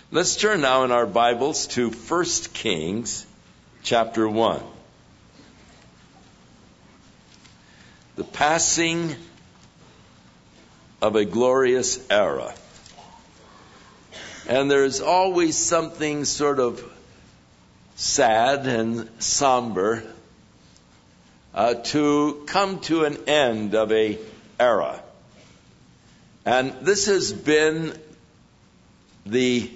Let's turn now in our Bibles to 1 Kings chapter 1. The passing of a glorious era. And there's always something sort of sad and somber to come to an end of a era. And this has been the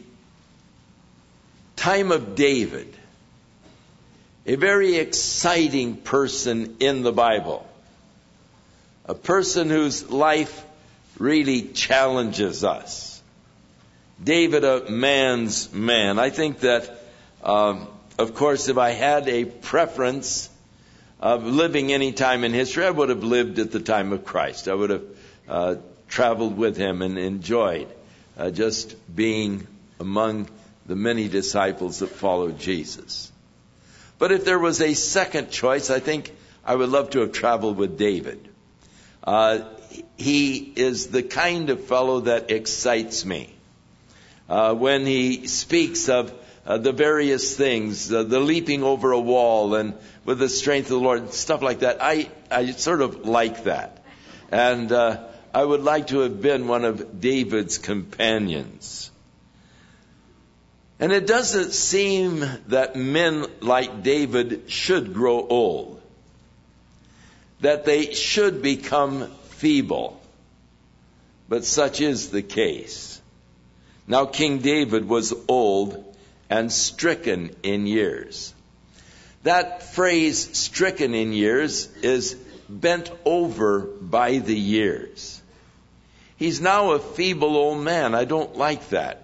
time of David, a very exciting person in the Bible, a person whose life really challenges us. David, a man's man. I think that, of course, if I had a preference of living any time in history, I would have lived at the time of Christ. I would have traveled with him and enjoyed just being among the many disciples that followed Jesus. But if there was a second choice, I think I would love to have traveled with David. He is the kind of fellow that excites me. When he speaks of the various things, the leaping over a wall and with the strength of the Lord, stuff like that, I sort of like that. And I would like to have been one of David's companions. And it doesn't seem that men like David should grow old, that they should become feeble. But such is the case. Now King David was old and stricken in years. That phrase, stricken in years, is bent over by the years. He's now a feeble old man. I don't like that.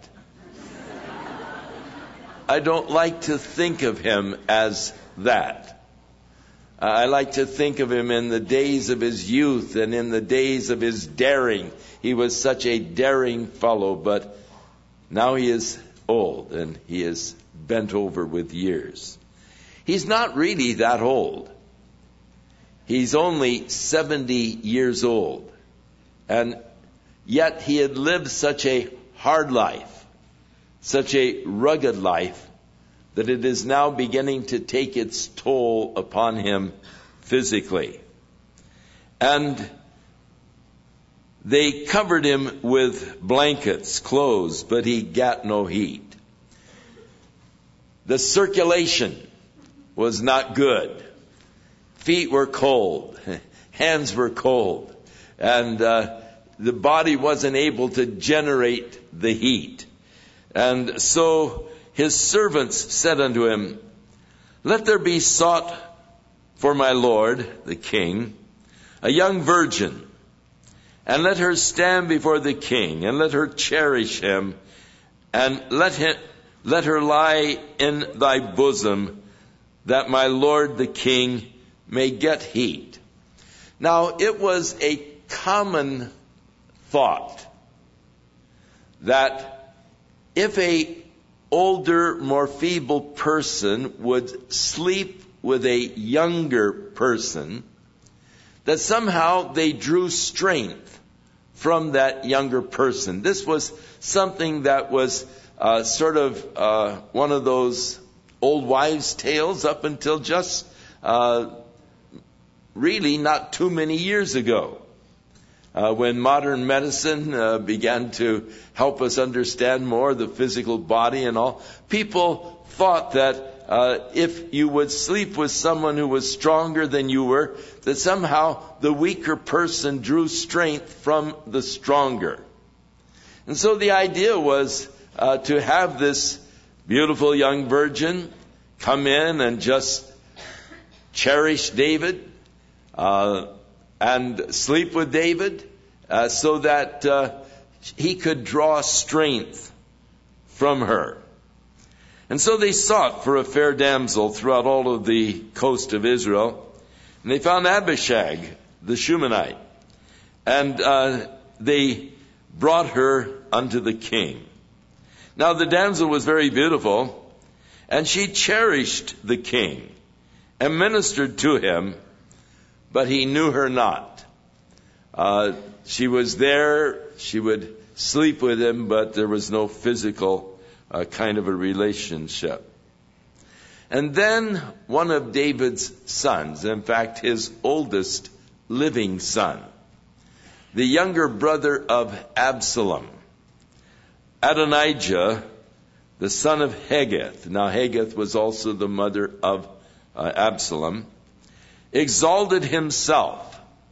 I don't like to think of him as that. I like to think of him in the days of his youth and in the days of his daring. He was such a daring fellow, but now he is old and he is bent over with years. He's not really that old. He's only 70 years old. And yet he had lived such a hard life, such a rugged life, that it is now beginning to take its toll upon him physically. And they covered him with blankets, clothes, but he got no heat. The circulation was not good. Feet were cold. Hands were cold. And the body wasn't able to generate the heat. And so his servants said unto him, Let there be sought for my lord, the king, a young virgin, and let her stand before the king, and let her cherish him, and let her lie in thy bosom, that my lord the king may get heat. Now, it was a common thought that if a older, more feeble person would sleep with a younger person, that somehow they drew strength from that younger person. This was something that was sort of one of those old wives' tales up until just really not too many years ago. When modern medicine began to help us understand more the physical body and all, people thought that if you would sleep with someone who was stronger than you were, that somehow the weaker person drew strength from the stronger. And so the idea was to have this beautiful young virgin come in and just cherish David, and sleep with David, so that he could draw strength from her. And so they sought for a fair damsel throughout all of the coast of Israel. And they found Abishag, the Shunammite. And they brought her unto the king. Now the damsel was very beautiful, and she cherished the king and ministered to him, but he knew her not. She was there, she would sleep with him, but there was no physical kind of a relationship. And then one of David's sons, in fact, his oldest living son, the younger brother of Absalom, Adonijah, the son of Haggith. Now, Haggith was also the mother of Absalom, exalted himself.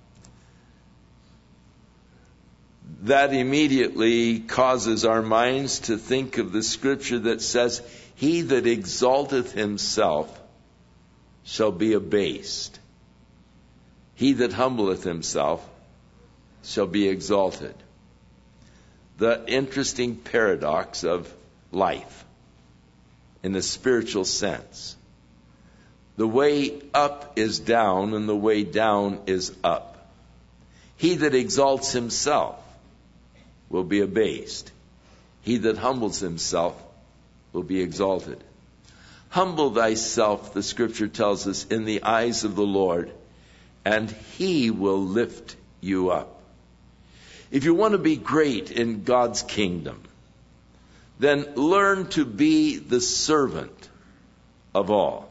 That immediately causes our minds to think of the scripture that says, "He that exalteth himself shall be abased. He that humbleth himself shall be exalted." The interesting paradox of life in the spiritual sense. The way up is down and the way down is up. He that exalts himself will be abased. He that humbles himself will be exalted. Humble thyself, the scripture tells us, in the eyes of the Lord, and he will lift you up. If you want to be great in God's kingdom, then learn to be the servant of all.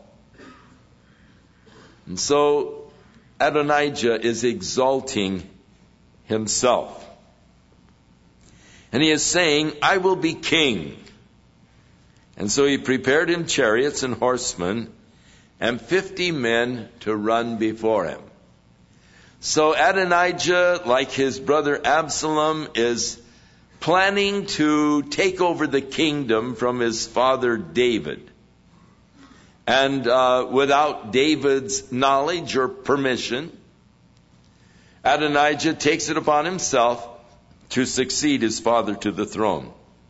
And so Adonijah is exalting himself. And he is saying, "I will be king." And so he prepared him chariots and horsemen and 50 men to run before him. So Adonijah, like his brother Absalom, is planning to take over the kingdom from his father David. And without David's knowledge or permission, Adonijah takes it upon himself to succeed his father to the throne.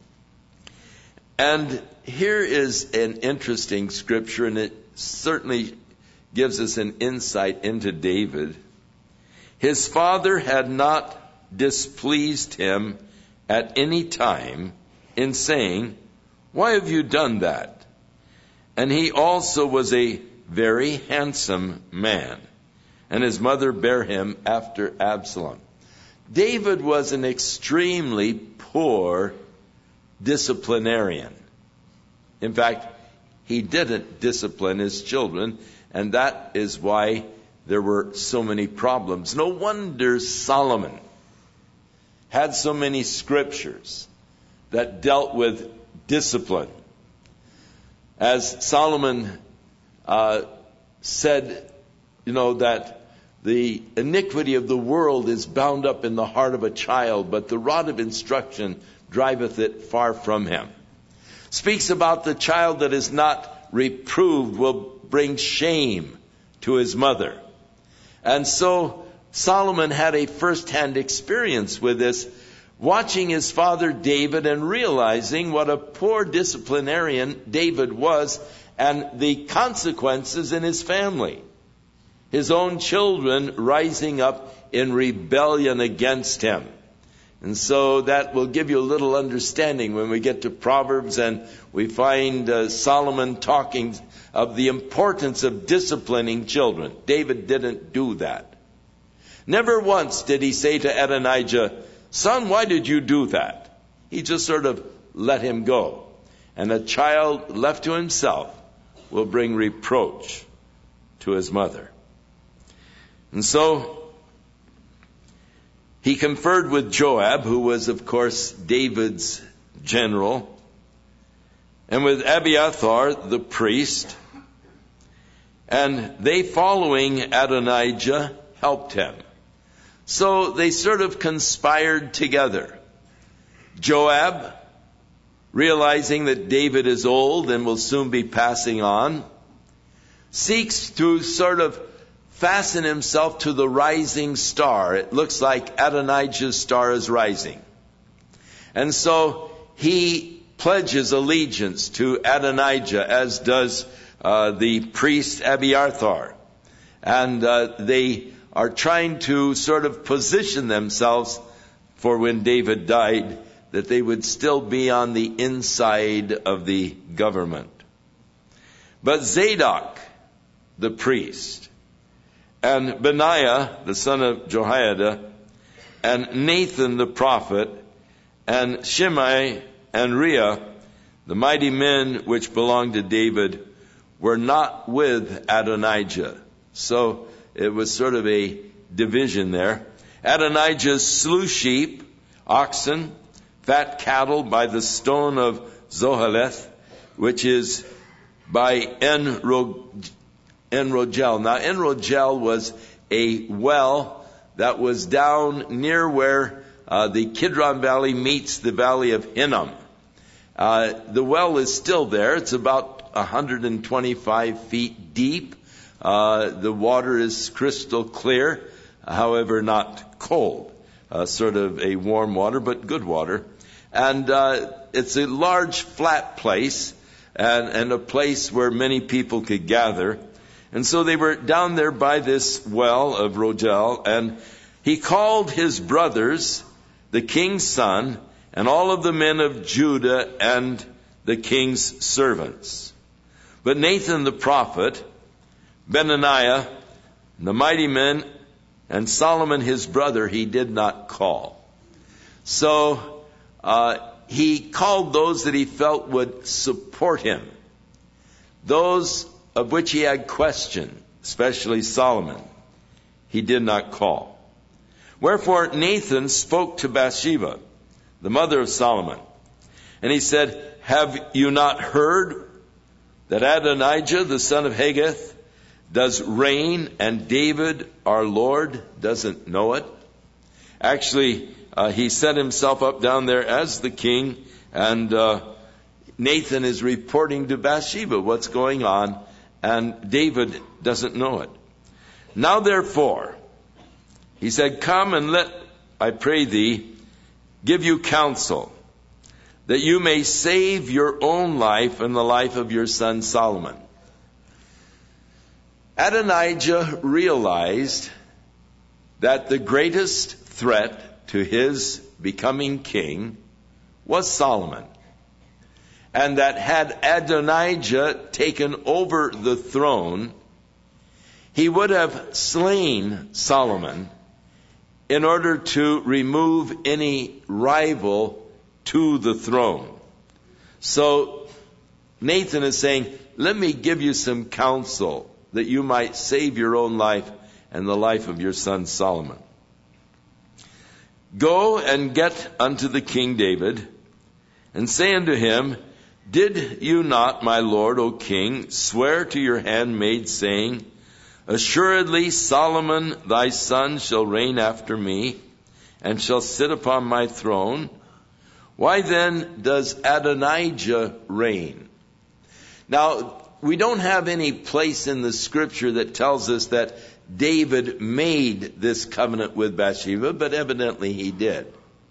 And here is an interesting scripture, and it certainly gives us an insight into David. His father had not displeased him at any time in saying, "Why have you done that?" And he also was a very handsome man, and his mother bare him after Absalom. David was an extremely poor disciplinarian. In fact, he didn't discipline his children, and that is why there were so many problems. No wonder Solomon had so many scriptures that dealt with discipline. As Solomon said, that the iniquity of the world is bound up in the heart of a child, but the rod of instruction driveth it far from him. Speaks about the child that is not reproved will bring shame to his mother. And so Solomon had a first-hand experience with this, watching his father David and realizing what a poor disciplinarian David was and the consequences in his family. His own children rising up in rebellion against him. And so that will give you a little understanding when we get to Proverbs and we find Solomon talking of the importance of disciplining children. David didn't do that. Never once did he say to Adonijah, "Son, why did you do that?" He just sort of let him go. And a child left to himself will bring reproach to his mother. And so he conferred with Joab, who was, of course, David's general, and with Abiathar, the priest. And they, following Adonijah, helped him. So they sort of conspired together. Joab, realizing that David is old and will soon be passing on, seeks to sort of fasten himself to the rising star. It looks like Adonijah's star is rising. And so he pledges allegiance to Adonijah, as does the priest Abiathar. And they are trying to sort of position themselves for when David died, that they would still be on the inside of the government. But Zadok, the priest, and Benaiah, the son of Jehoiada, and Nathan the prophet, and Shimei and Rhea, the mighty men which belonged to David were not with Adonijah. So it was sort of a division there. Adonijah slew sheep, oxen, fat cattle by the stone of Zoheleth, which is by En-Rogel. Now, En-Rogel was a well that was down near where the Kidron Valley meets the valley of Hinnom. The well is still there. It's about 125 feet deep. The water is crystal clear, however not cold. Sort of a warm water, but good water. And it's a large flat place and a place where many people could gather. And so they were down there by this well of Rogel, and he called his brothers, the king's son, and all of the men of Judah and the king's servants. But Nathan the prophet, Benaniah, the mighty men, and Solomon his brother, he did not call. So he called those that he felt would support him, those of which he had question, especially Solomon. He did not call. Wherefore Nathan spoke to Bathsheba, the mother of Solomon, and he said, have you not heard that Adonijah, the son of Haggith, does reign, and David, our Lord, doesn't know it? Actually, he set himself up down there as the king, and Nathan is reporting to Bathsheba what's going on, and David doesn't know it. Now therefore, he said, come and let, I pray thee, give you counsel, that you may save your own life and the life of your son Solomon. Adonijah realized that the greatest threat to his becoming king was Solomon. And that had Adonijah taken over the throne, he would have slain Solomon in order to remove any rival to the throne. So Nathan is saying, let me give you some counsel that you might save your own life and the life of your son Solomon. Go and get unto the king David, and say unto him, did you not, my lord, O king, swear to your handmaid, saying, assuredly Solomon thy son shall reign after me, and shall sit upon my throne? Why then does Adonijah reign? Now, we don't have any place in the scripture that tells us that David made this covenant with Bathsheba, but evidently he did.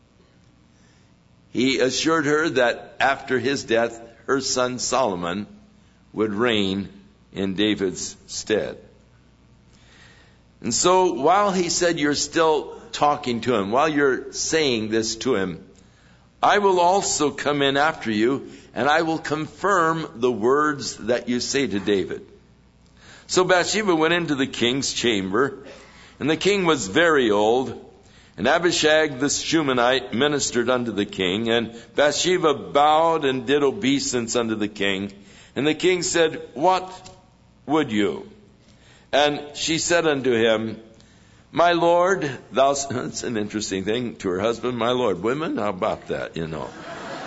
He assured her that after his death, her son Solomon would reign in David's stead. And so while he said you're still talking to him, while you're saying this to him, I will also come in after you, and I will confirm the words that you say to David. So Bathsheba went into the king's chamber, and the king was very old, and Abishag the Shunammite ministered unto the king, and Bathsheba bowed and did obeisance unto the king. And the king said, what would you? And she said unto him, my lord, that's an interesting thing to her husband, my lord. Women, how about that, you know?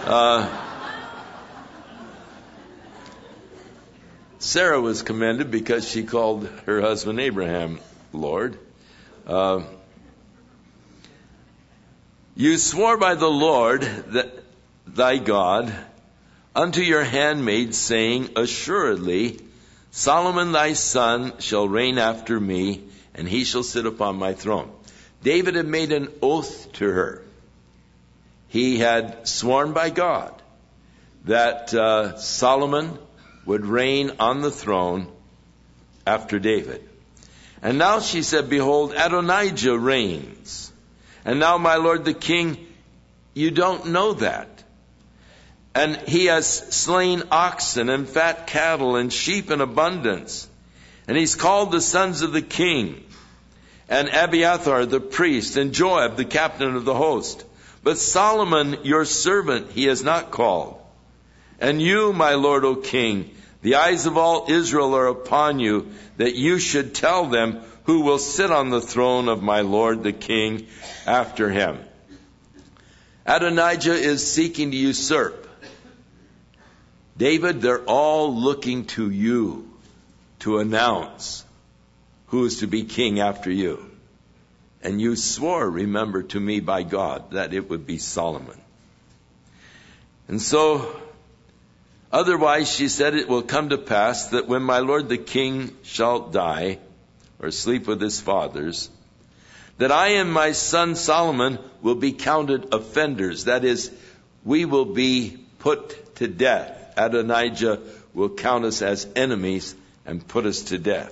Sarah was commended because she called her husband Abraham Lord. You swore by the Lord that thy God unto your handmaid, saying, assuredly Solomon thy son shall reign after me, and he shall sit upon my throne. David had made an oath to her. He had sworn by God that Solomon would reign on the throne after David. And now she said, behold, Adonijah reigns. And now, my lord the king, you don't know that. And he has slain oxen and fat cattle and sheep in abundance. And he's called the sons of the king, and Abiathar the priest, and Joab the captain of the host. But Solomon your servant he has not called. And you, my lord, O king, the eyes of all Israel are upon you, that you should tell them who will sit on the throne of my lord the king after him. Adonijah is seeking to usurp. David, they're all looking to you to announce who is to be king after you. And you swore, remember, to me by God, that it would be Solomon. And so, otherwise, she said, it will come to pass that when my lord the king shall die, or sleep with his fathers, that I and my son Solomon will be counted offenders. That is, we will be put to death. Adonijah will count us as enemies and put us to death.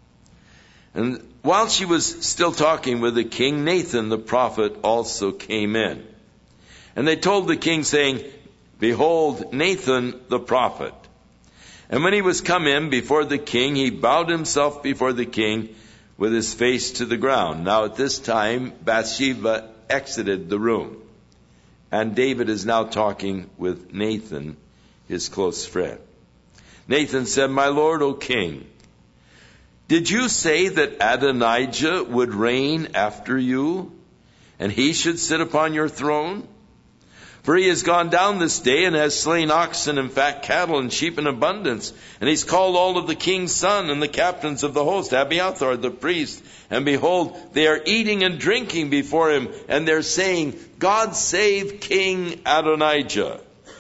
And while she was still talking with the king, Nathan the prophet also came in. And they told the king, saying, Behold, Nathan the prophet. And when he was come in before the king, he bowed himself before the king with his face to the ground. Now at this time, Bathsheba exited the room. And David is now talking with Nathan, his close friend. Nathan said, My lord, O king, did you say that Adonijah would reign after you, and he should sit upon your throne? For he has gone down this day and has slain oxen and fat cattle and sheep in abundance. And he's called all of the king's son and the captains of the host, Abiathar the priest. And behold, they are eating and drinking before him. And they're saying, God save King Adonijah.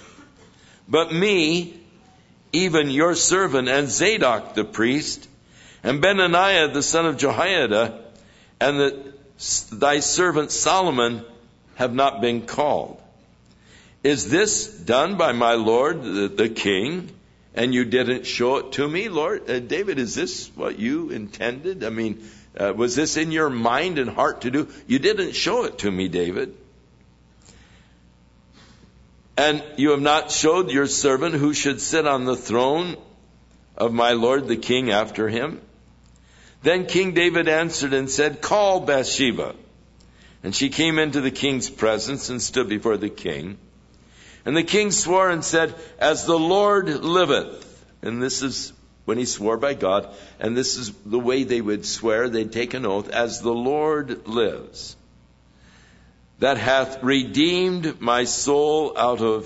But me, even your servant, and Zadok the priest, and Benaniah the son of Jehoiada, and thy servant Solomon have not been called. Is this done by my lord the king, and you didn't show it to me, Lord? David, is this what you intended? I mean, was this in your mind and heart to do? You didn't show it to me, David. And you have not showed your servant who should sit on the throne of my lord the king after him. Then King David answered and said, Call Bathsheba. And she came into the king's presence and stood before the king. And the king swore and said, As the Lord liveth. And this is when he swore by God. And this is the way they would swear. They'd take an oath. As the Lord lives, that hath redeemed my soul out of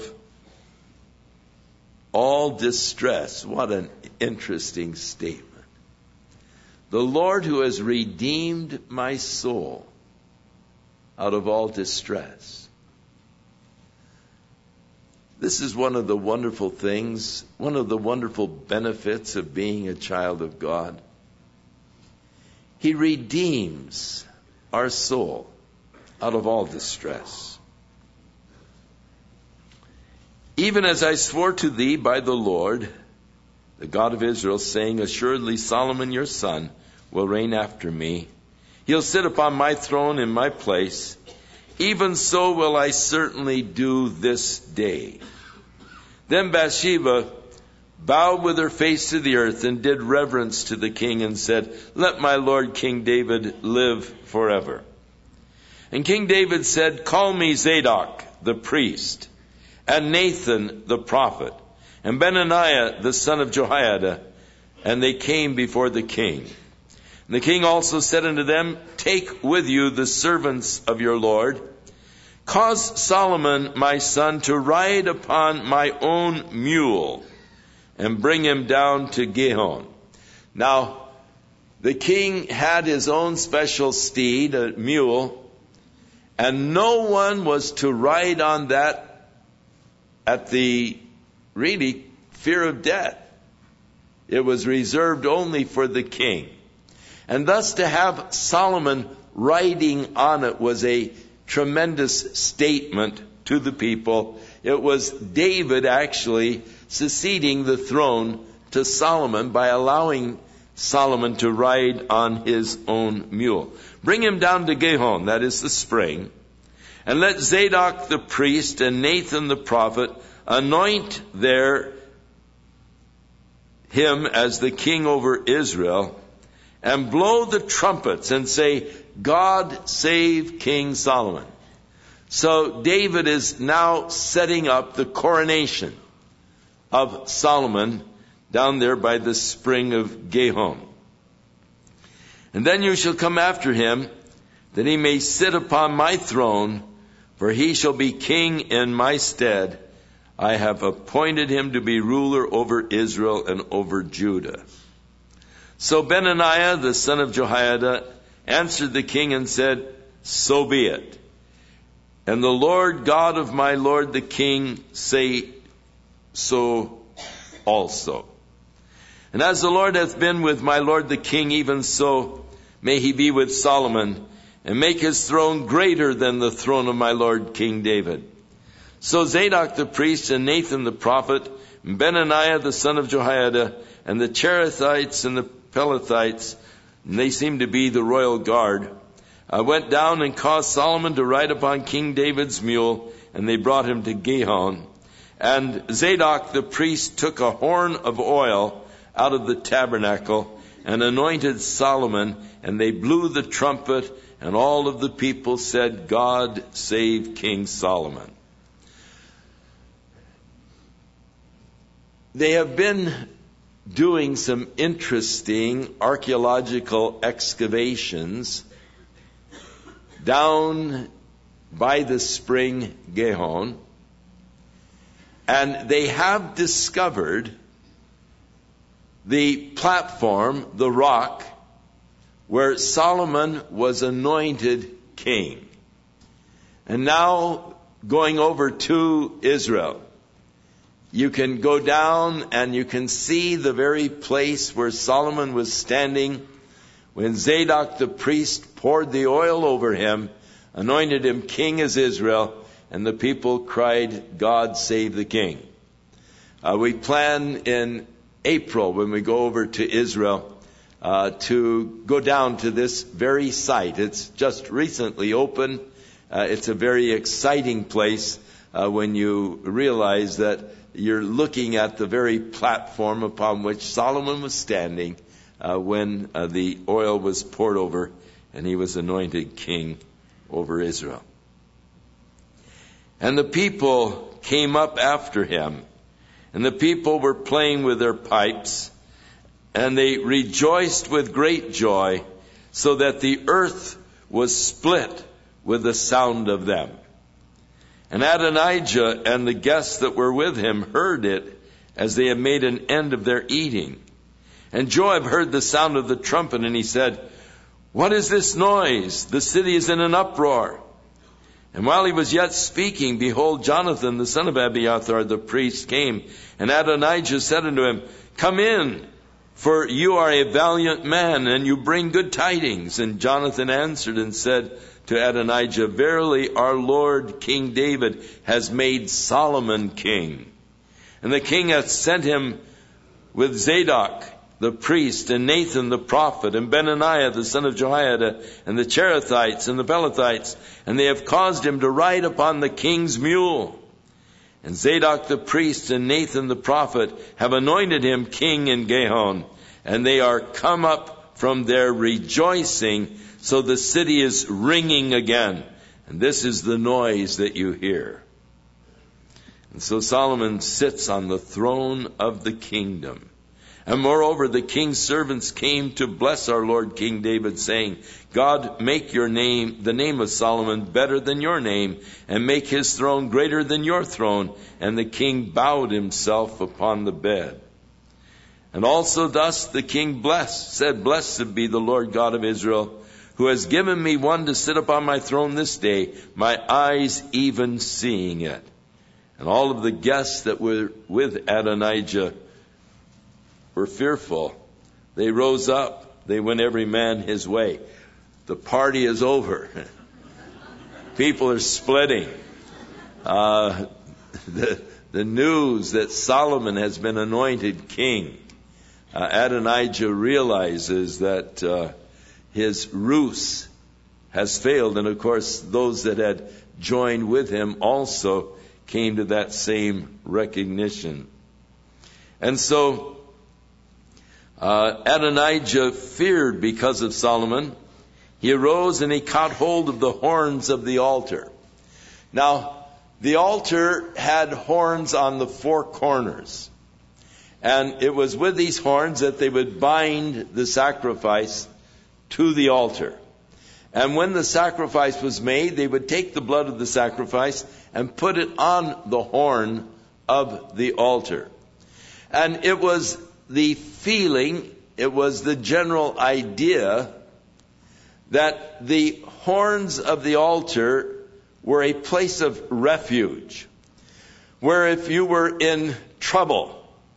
all distress. What an interesting statement. The Lord who has redeemed my soul out of all distress. This is one of the wonderful things, one of the wonderful benefits of being a child of God. He redeems our soul out of all distress. Even as I swore to thee by the Lord, the God of Israel, saying, Assuredly Solomon your son will reign after me. He'll sit upon my throne in my place. Even so will I certainly do this day. Then Bathsheba bowed with her face to the earth and did reverence to the king and said, Let my lord King David live forever. And King David said, Call me Zadok the priest, and Nathan the prophet, and Benaniah the son of Jehoiada. And they came before the king. And the king also said unto them, Take with you the servants of your lord. Cause Solomon my son to ride upon my own mule, and bring him down to Gihon. Now, the king had his own special steed, a mule, and no one was to ride on that at the really fear of death. It was reserved only for the king. And thus to have Solomon riding on it was a tremendous statement to the people. It was David actually succeeding the throne to Solomon by allowing Solomon to ride on his own mule. Bring him down to Gihon, that is the spring, and let Zadok the priest and Nathan the prophet anoint there him as the king over Israel, and blow the trumpets and say, God save King Solomon. So David is now setting up the coronation of Solomon down there by the spring of Gihon. And then you shall come after him, that he may sit upon my throne, for he shall be king in my stead. I have appointed him to be ruler over Israel and over Judah. So Benaiah, the son of Jehoiada, answered the king and said, so be it. And the Lord God of my lord the king say so also. And as the Lord hath been with my lord the king, even so may he be with Solomon, and make his throne greater than the throne of my lord King David. So Zadok the priest and Nathan the prophet, and Benaiah the son of Jehoiada, and the Cherethites and the Pelethites, and they seem to be the royal guard, went down and caused Solomon to ride upon King David's mule, and they brought him to Gihon. And Zadok the priest took a horn of oil out of the tabernacle and anointed Solomon, and they blew the trumpet, and all of the people said, God save King Solomon. They have been doing some interesting archaeological excavations down by the spring Gihon, and they have discovered the platform, the rock, where Solomon was anointed king. And now, going over to Israel, you can go down and you can see the very place where Solomon was standing when Zadok the priest poured the oil over him, anointed him king as Israel, and the people cried, God save the king. We plan in April, when we go over to Israel, to go down to this very site. It's just recently opened. It's a very exciting place when you realize that you're looking at the very platform upon which Solomon was standing when the oil was poured over and he was anointed king over Israel. And the people came up after him, and the people were playing with their pipes, and they rejoiced with great joy, so that the earth was split with the sound of them. And Adonijah and the guests that were with him heard it as they had made an end of their eating. And Joab heard the sound of the trumpet, and he said, what is this noise? The city is in an uproar. And while he was yet speaking, behold, Jonathan, the son of Abiathar, the priest, came. And Adonijah said unto him, come in, for you are a valiant man, and you bring good tidings. And Jonathan answered and said to Adonijah, verily our Lord King David has made Solomon king. And the king hath sent him with Zadok the priest, and Nathan the prophet, and Benaiah the son of Jehoiada, and the Cherethites and the Pelethites, and they have caused him to ride upon the king's mule. And Zadok the priest and Nathan the prophet have anointed him king in Gihon, and they are come up from there rejoicing, so the city is ringing again. And this is the noise that you hear. And so Solomon sits on the throne of the kingdom. And moreover, the king's servants came to bless our Lord King David, saying, God, make your name, the name of Solomon, better than your name, and make his throne greater than your throne. And the king bowed himself upon the bed. And also thus the king said, blessed be the Lord God of Israel, who has given me one to sit upon my throne this day, my eyes even seeing it. And all of the guests that were with Adonijah were fearful. They rose up. They went every man his way. The party is over. People are splitting. The news that Solomon has been anointed king. Adonijah realizes that his ruse has failed. And of course, those that had joined with him also came to that same recognition. And so Adonijah feared because of Solomon. He arose and he caught hold of the horns of the altar. Now, the altar had horns on the four corners. And it was with these horns that they would bind the sacrifice to the altar. And when the sacrifice was made, they would take the blood of the sacrifice and put it on the horn of the altar. And it was the feeling, it was the general idea that the horns of the altar were a place of refuge, where if you were in trouble,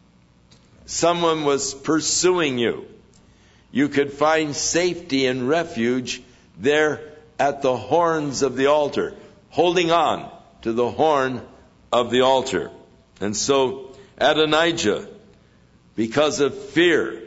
someone was pursuing you, you could find safety and refuge there at the horns of the altar, holding on to the horn of the altar. And so Adonijah, because of fear,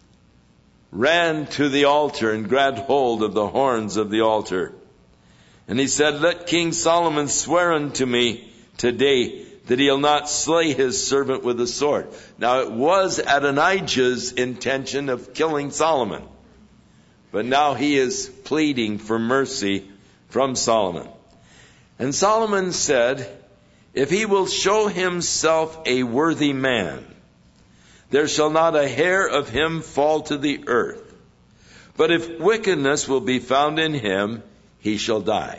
ran to the altar and grabbed hold of the horns of the altar. And he said, "Let King Solomon swear unto me today that he'll not slay his servant with a sword." Now it was Adonijah's intention of killing Solomon, but now he is pleading for mercy from Solomon. And Solomon said, "If he will show himself a worthy man, there shall not a hair of him fall to the earth. But if wickedness will be found in him, he shall die."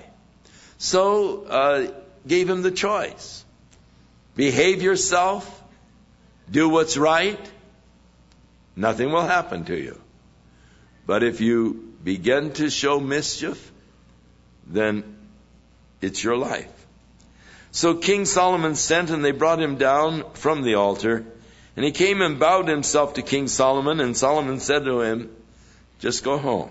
So gave him the choice. Behave yourself, do what's right, nothing will happen to you. But if you begin to show mischief, then it's your life. So King Solomon sent, and they brought him down from the altar. And he came and bowed himself to King Solomon, and Solomon said to him, "Just go home."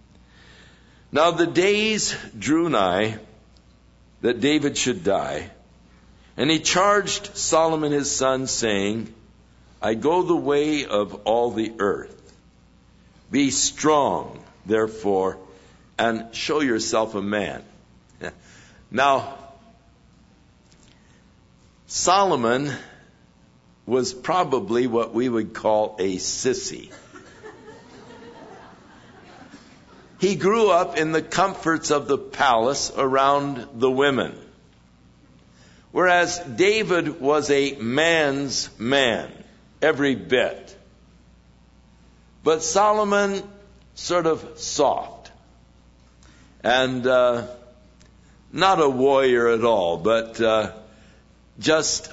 Now the days drew nigh that David should die, and he charged Solomon his son, saying, "I go the way of all the earth. Be strong, therefore, and show yourself a man." Now, Solomon was probably what we would call a sissy. He grew up in the comforts of the palace around the women, whereas David was a man's man, every bit. But Solomon, sort of soft, and not a warrior at all, but just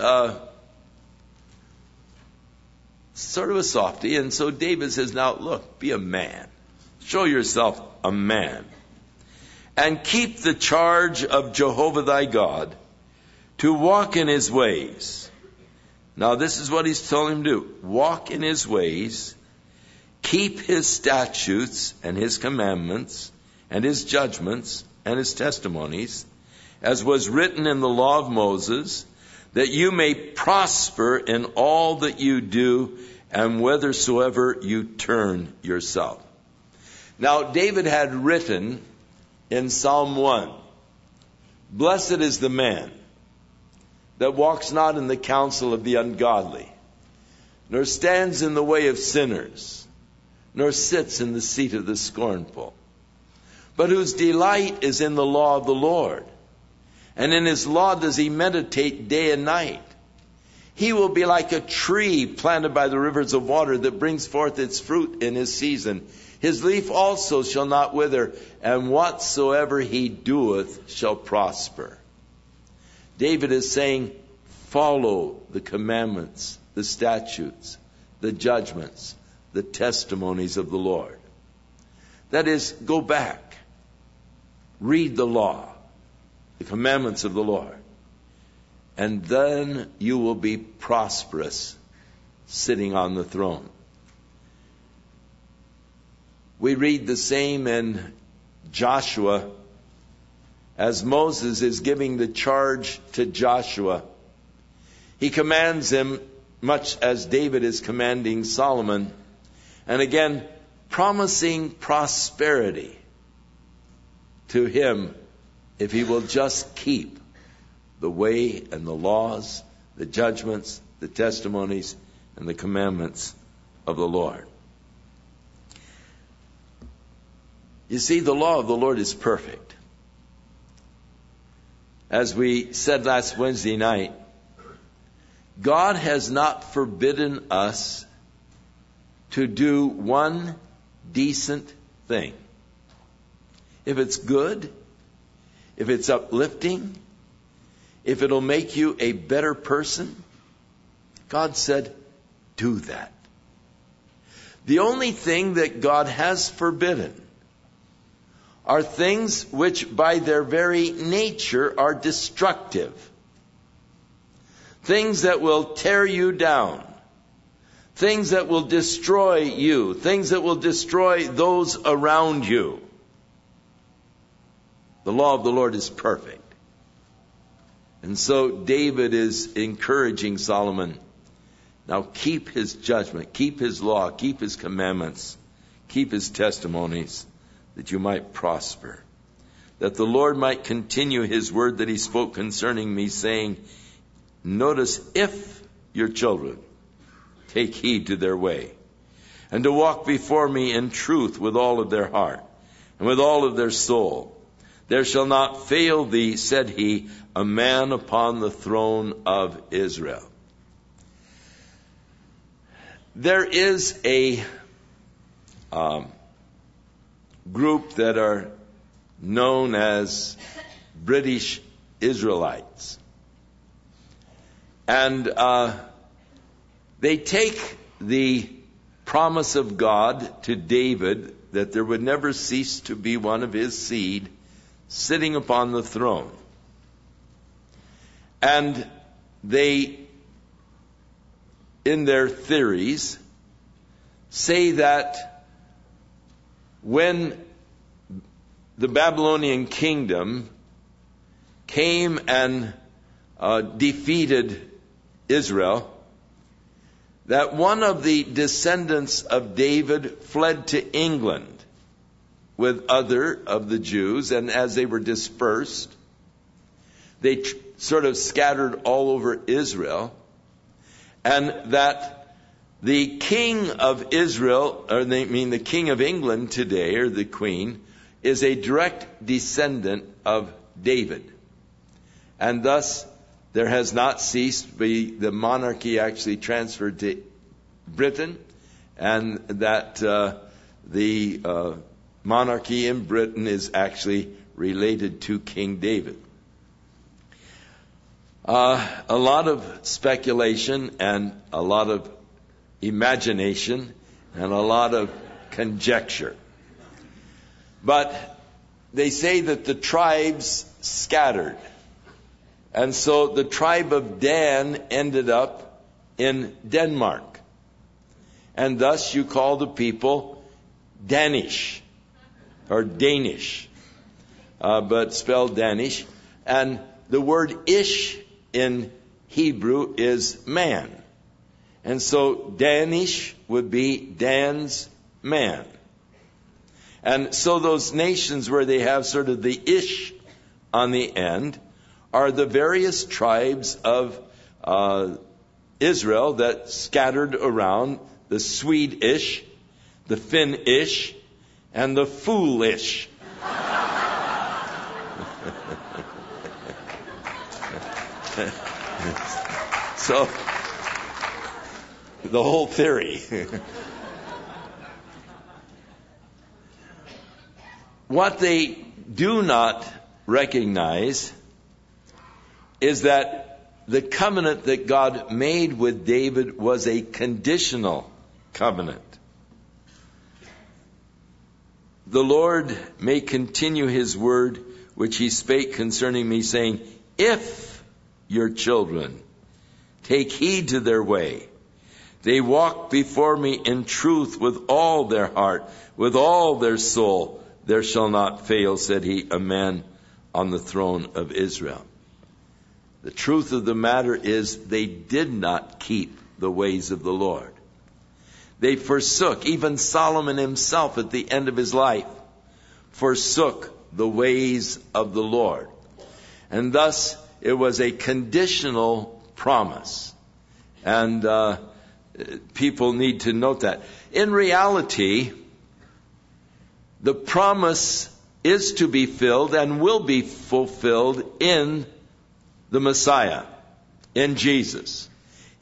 sort of a softy. And so David says, "Now look, be a man. Show yourself a man. And keep the charge of Jehovah thy God, to walk in his ways." Now this is what he's telling him to do. Walk in his ways, keep his statutes and his commandments and his judgments and his testimonies, as was written in the law of Moses, that you may prosper in all that you do and whithersoever you turn yourself. Now, David had written in Psalm 1, "Blessed is the man that walks not in the counsel of the ungodly, nor stands in the way of sinners, nor sits in the seat of the scornful, but whose delight is in the law of the Lord. And in his law does he meditate day and night. He will be like a tree planted by the rivers of water that brings forth its fruit in his season. His leaf also shall not wither, and whatsoever he doeth shall prosper." David is saying, follow the commandments, the statutes, the judgments, the testimonies of the Lord. That is, go back, read the law, the commandments of the Lord, and then you will be prosperous sitting on the throne. We read the same in Joshua, as Moses is giving the charge to Joshua. He commands him, much as David is commanding Solomon, and again promising prosperity to him if he will just keep the way and the laws, the judgments, the testimonies, and the commandments of the Lord. You see, the law of the Lord is perfect. As we said last Wednesday night, God has not forbidden us to do one decent thing. If it's good, if it's uplifting, if it'll make you a better person, God said, do that. The only thing that God has forbidden are things which by their very nature are destructive. Things that will tear you down. Things that will destroy you. Things that will destroy those around you. The law of the Lord is perfect. And so David is encouraging Solomon, now keep his judgment, keep his law, keep his commandments, keep his testimonies, that you might prosper. That the Lord might continue his word that he spoke concerning me, saying, notice, if your children take heed to their way, and to walk before me in truth with all of their heart, and with all of their soul, there shall not fail thee, said he, a man upon the throne of Israel. There is a group that are known as British Israelites. And they take the promise of God to David that there would never cease to be one of his seed sitting upon the throne. And they, in their theories, say that when the Babylonian kingdom came and defeated Israel, that one of the descendants of David fled to England with other of the Jews, and as they were dispersed, they sort of scattered all over Israel, and that the king of Israel, or the king of England today, or the queen, is a direct descendant of David. And thus, there has not ceased, the monarchy actually transferred to Britain, and that the monarchy in Britain is actually related to King David. A lot of speculation and a lot of imagination and a lot of conjecture. But they say that the tribes scattered. And so the tribe of Dan ended up in Denmark. And thus you call the people Danish or Danish, but spelled Danish. And the word ish in Hebrew is man. And so Danish would be Dan's man. And so those nations where they have sort of the ish on the end are the various tribes of Israel that scattered around, the Swedish, the Finnish, and the foolish. So, the whole theory. What they do not recognize is that the covenant that God made with David was a conditional covenant. The Lord may continue his word which he spake concerning me, saying, if your children take heed to their way, they walk before me in truth with all their heart, with all their soul, there shall not fail, said he, a man on the throne of Israel. The truth of the matter is they did not keep the ways of the Lord. They forsook, even Solomon himself at the end of his life, forsook the ways of the Lord. And thus it was a conditional promise. And people need to note that. In reality, the promise is to be filled and will be fulfilled in the Messiah, in Jesus.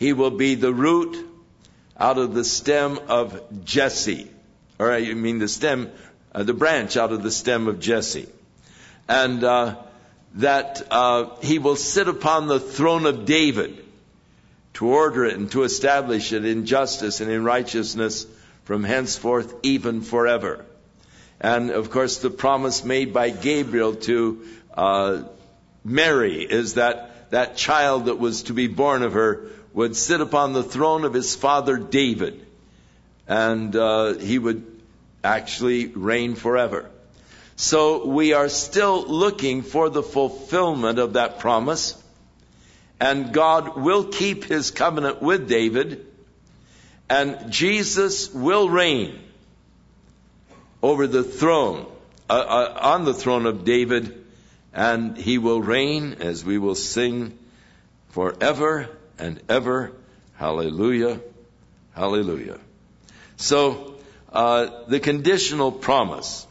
He will be the root out of the stem of Jesse. Or I mean the branch out of the stem of Jesse. And that he will sit upon the throne of David to order it and to establish it in justice and in righteousness from henceforth even forever. And of course the promise made by Gabriel to Mary is that child that was to be born of her would sit upon the throne of his father David. And he would actually reign forever. So we are still looking for the fulfillment of that promise. And God will keep his covenant with David. And Jesus will reign over the throne, on the throne of David. And he will reign, as we will sing, forever and ever. Hallelujah, hallelujah. So, the conditional promise.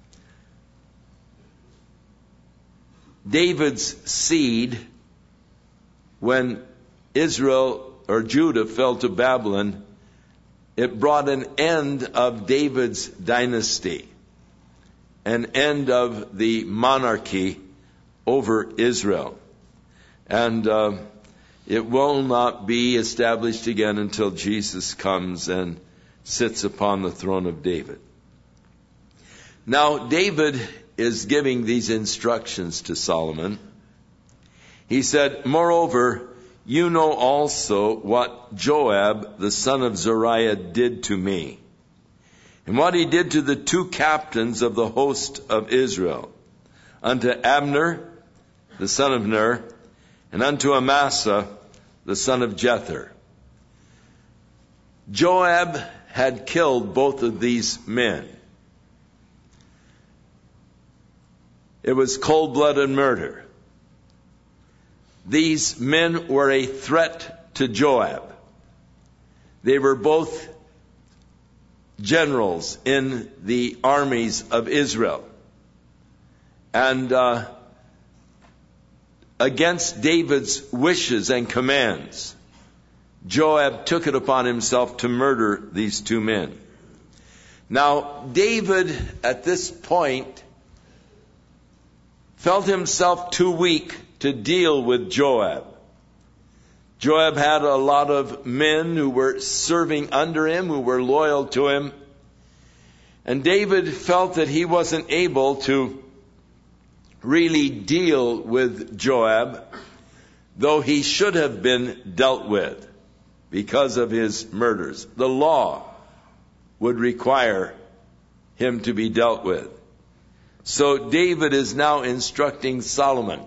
David's seed, when Israel or Judah fell to Babylon, it brought an end of David's dynasty, an end of the monarchy over Israel. And it will not be established again until Jesus comes and sits upon the throne of David. Now, David is giving these instructions to Solomon. He said, "Moreover, you know also what Joab, the son of Zeruiah, did to me, and what he did to the two captains of the host of Israel, unto Abner, the son of Ner, and unto Amasa, the son of Jether." Joab had killed both of these men. It was cold-blooded murder. These men were a threat to Joab. They were both generals in the armies of Israel. And against David's wishes and commands, Joab took it upon himself to murder these two men. Now, David, at this point, felt himself too weak to deal with Joab. Joab had a lot of men who were serving under him, who were loyal to him. And David felt that he wasn't able to really deal with Joab, though he should have been dealt with because of his murders. The law would require him to be dealt with. So David is now instructing Solomon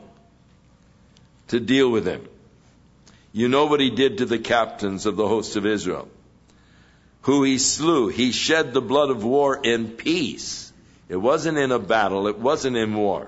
to deal with him. You know what he did to the captains of the host of Israel, who he slew. He shed the blood of war in peace. It wasn't in a battle. It wasn't in war.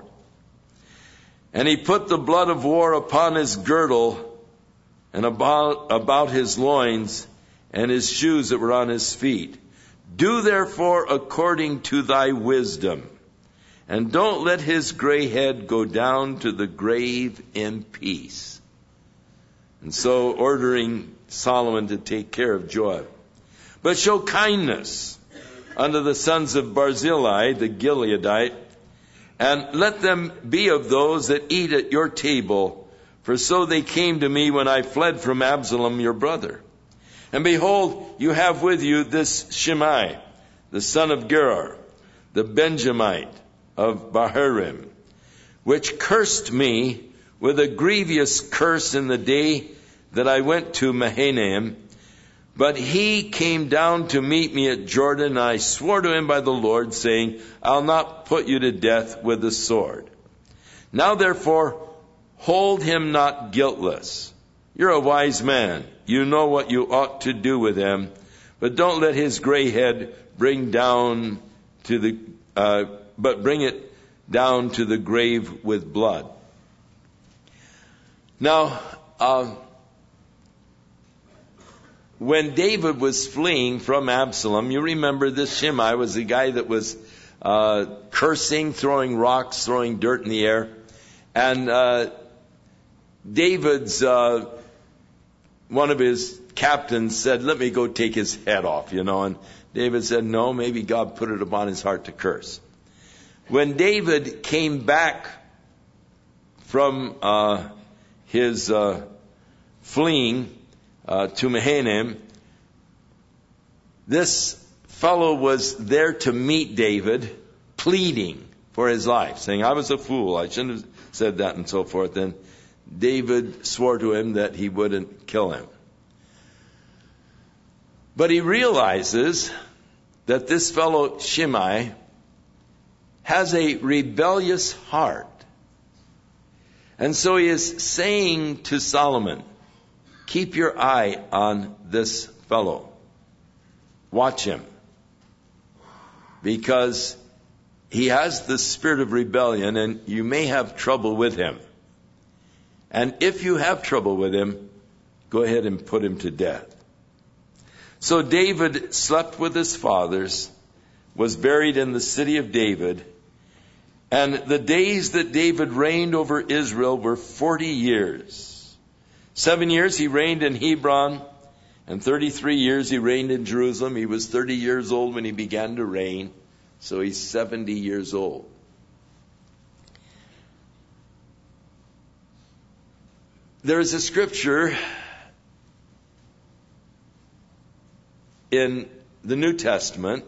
And he put the blood of war upon his girdle and about his loins and his shoes that were on his feet. Do therefore according to thy wisdom, and don't let his gray head go down to the grave in peace. And so ordering Solomon to take care of Joab. But show kindness unto the sons of Barzillai, the Gileadite, and let them be of those that eat at your table, for so they came to me when I fled from Absalom your brother. And behold, you have with you this Shimei, the son of Gerar, the Benjamite of Bahurim, which cursed me with a grievous curse in the day that I went to Mahanaim. But he came down to meet me at Jordan, and I swore to him by the Lord, saying, I'll not put you to death with the sword. Now therefore, hold him not guiltless. You're a wise man. You know what you ought to do with him, but don't let his gray head bring down to the, but bring it down to the grave with blood. Now, when David was fleeing from Absalom, you remember this Shimei was the guy that was cursing, throwing rocks, throwing dirt in the air. And David's one of his captains said, let me go take his head off, and David said, no, maybe God put it upon his heart to curse. When David came back from his fleeing to Mahanaim, this fellow was there to meet David, pleading for his life, saying, I was a fool, I shouldn't have said that, and so forth. And David swore to him that he wouldn't kill him. But he realizes that this fellow Shimei has a rebellious heart. And so he is saying to Solomon, keep your eye on this fellow. Watch him. Because he has the spirit of rebellion, and you may have trouble with him. And if you have trouble with him, go ahead and put him to death. So David slept with his fathers, was buried in the city of David, and the days that David reigned over Israel were 40 years. 7 years he reigned in Hebron, and 33 years he reigned in Jerusalem. He was 30 years old when he began to reign, so he's 70 years old. There is a scripture in the New Testament,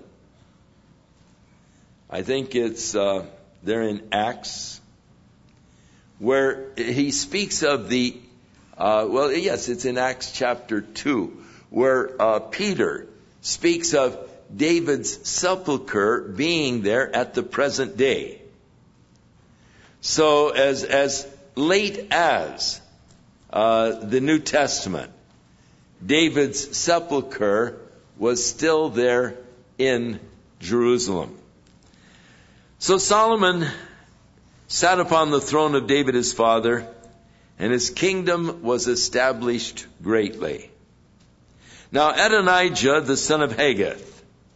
I think it's there in Acts, where he speaks of it's in Acts chapter 2, where Peter speaks of David's sepulcher being there at the present day. So as late as the New Testament, David's sepulcher was still there in Jerusalem. So Solomon sat upon the throne of David his father, and his kingdom was established greatly. Now Adonijah, the son of Haggith,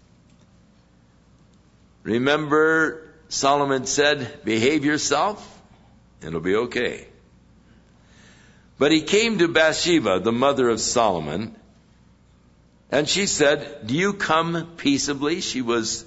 remember Solomon said, behave yourself and it'll be okay. But he came to Bathsheba, the mother of Solomon, and she said, do you come peaceably? She was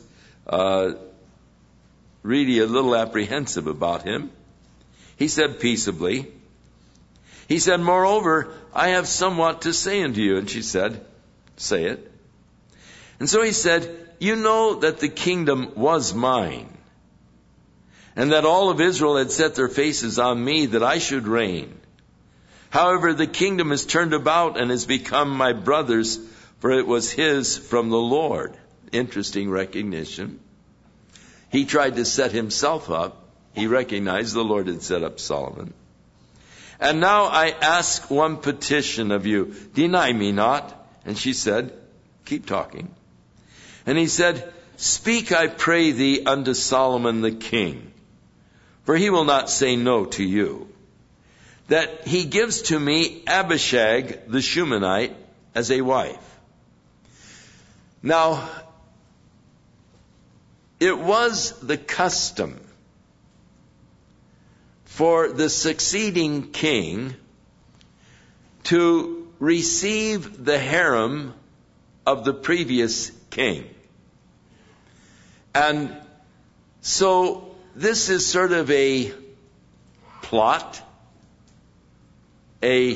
really a little apprehensive about him. He said, peaceably. He said, moreover, I have somewhat to say unto you. And she said, say it. And so he said, you know that the kingdom was mine, and that all of Israel had set their faces on me that I should reign. However, the kingdom is turned about and has become my brother's, for it was his from the Lord. Interesting recognition. He tried to set himself up. He recognized the Lord had set up Solomon. And now I ask one petition of you. Deny me not. And she said, keep talking. And he said, speak, I pray thee, unto Solomon the king, for he will not say no to you, that he gives to me Abishag the Shunammite as a wife. Now, it was the custom for the succeeding king to receive the harem of the previous king. And so this is sort of a plot, a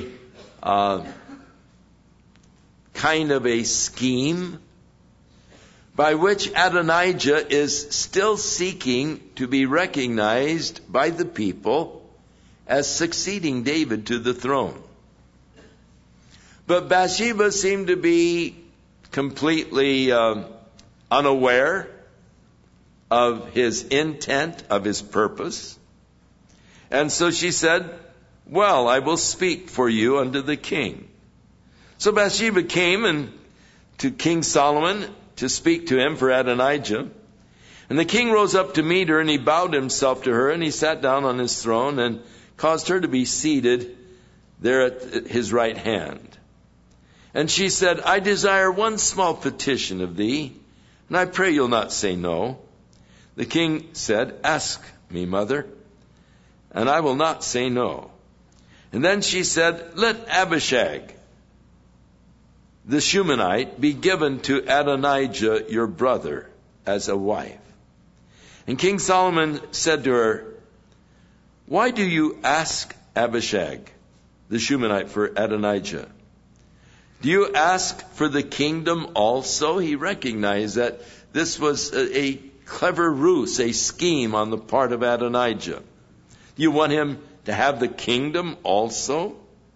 kind of a scheme by which Adonijah is still seeking to be recognized by the people as succeeding David to the throne. But Bathsheba seemed to be completely unaware of his intent, of his purpose. And so she said, well, I will speak for you unto the king. So Bathsheba came to King Solomon to speak to him for Adonijah. And the king rose up to meet her, and he bowed himself to her, and he sat down on his throne and caused her to be seated there at his right hand. And she said, I desire one small petition of thee, and I pray you'll not say no. The king said, ask me, mother, and I will not say no. And then she said, let Abishag the Shunammite, be given to Adonijah your brother as a wife. And King Solomon said to her, why do you ask Abishag, the Shunammite, for Adonijah? Do you ask for the kingdom also? He recognized that this was a clever ruse, a scheme on the part of Adonijah. Do you want him to have the kingdom also?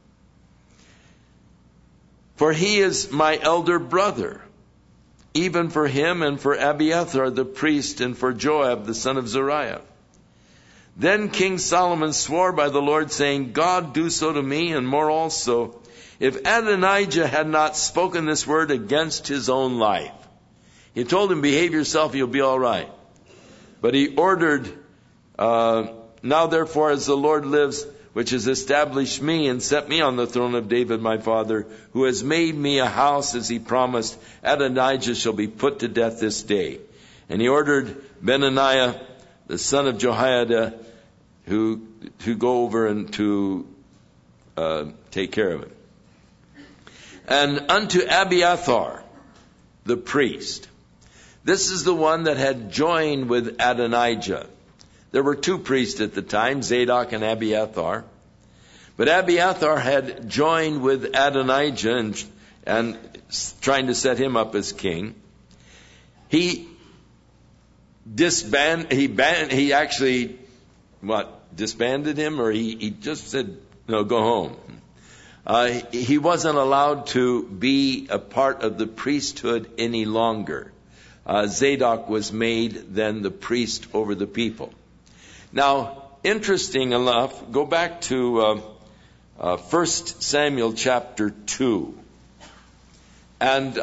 For he is my elder brother, even for him and for Abiathar the priest and for Joab the son of Zeruiah. Then King Solomon swore by the Lord, saying, God do so to me and more also, if Adonijah had not spoken this word against his own life. He told him, behave yourself, you'll be all right. But he ordered, now therefore as the Lord lives, which has established me and set me on the throne of David my father, who has made me a house as he promised, Adonijah shall be put to death this day. And he ordered Benaniah, the son of Jehoiada, to go over and to take care of him. And unto Abiathar, the priest. This is the one that had joined with Adonijah. There were two priests at the time, Zadok and Abiathar. But Abiathar had joined with Adonijah and trying to set him up as king. He disbanded him, or he just said, no, go home. He wasn't allowed to be a part of the priesthood any longer. Zadok was made then the priest over the people. Now, interesting enough, go back to 1 Samuel chapter 2. And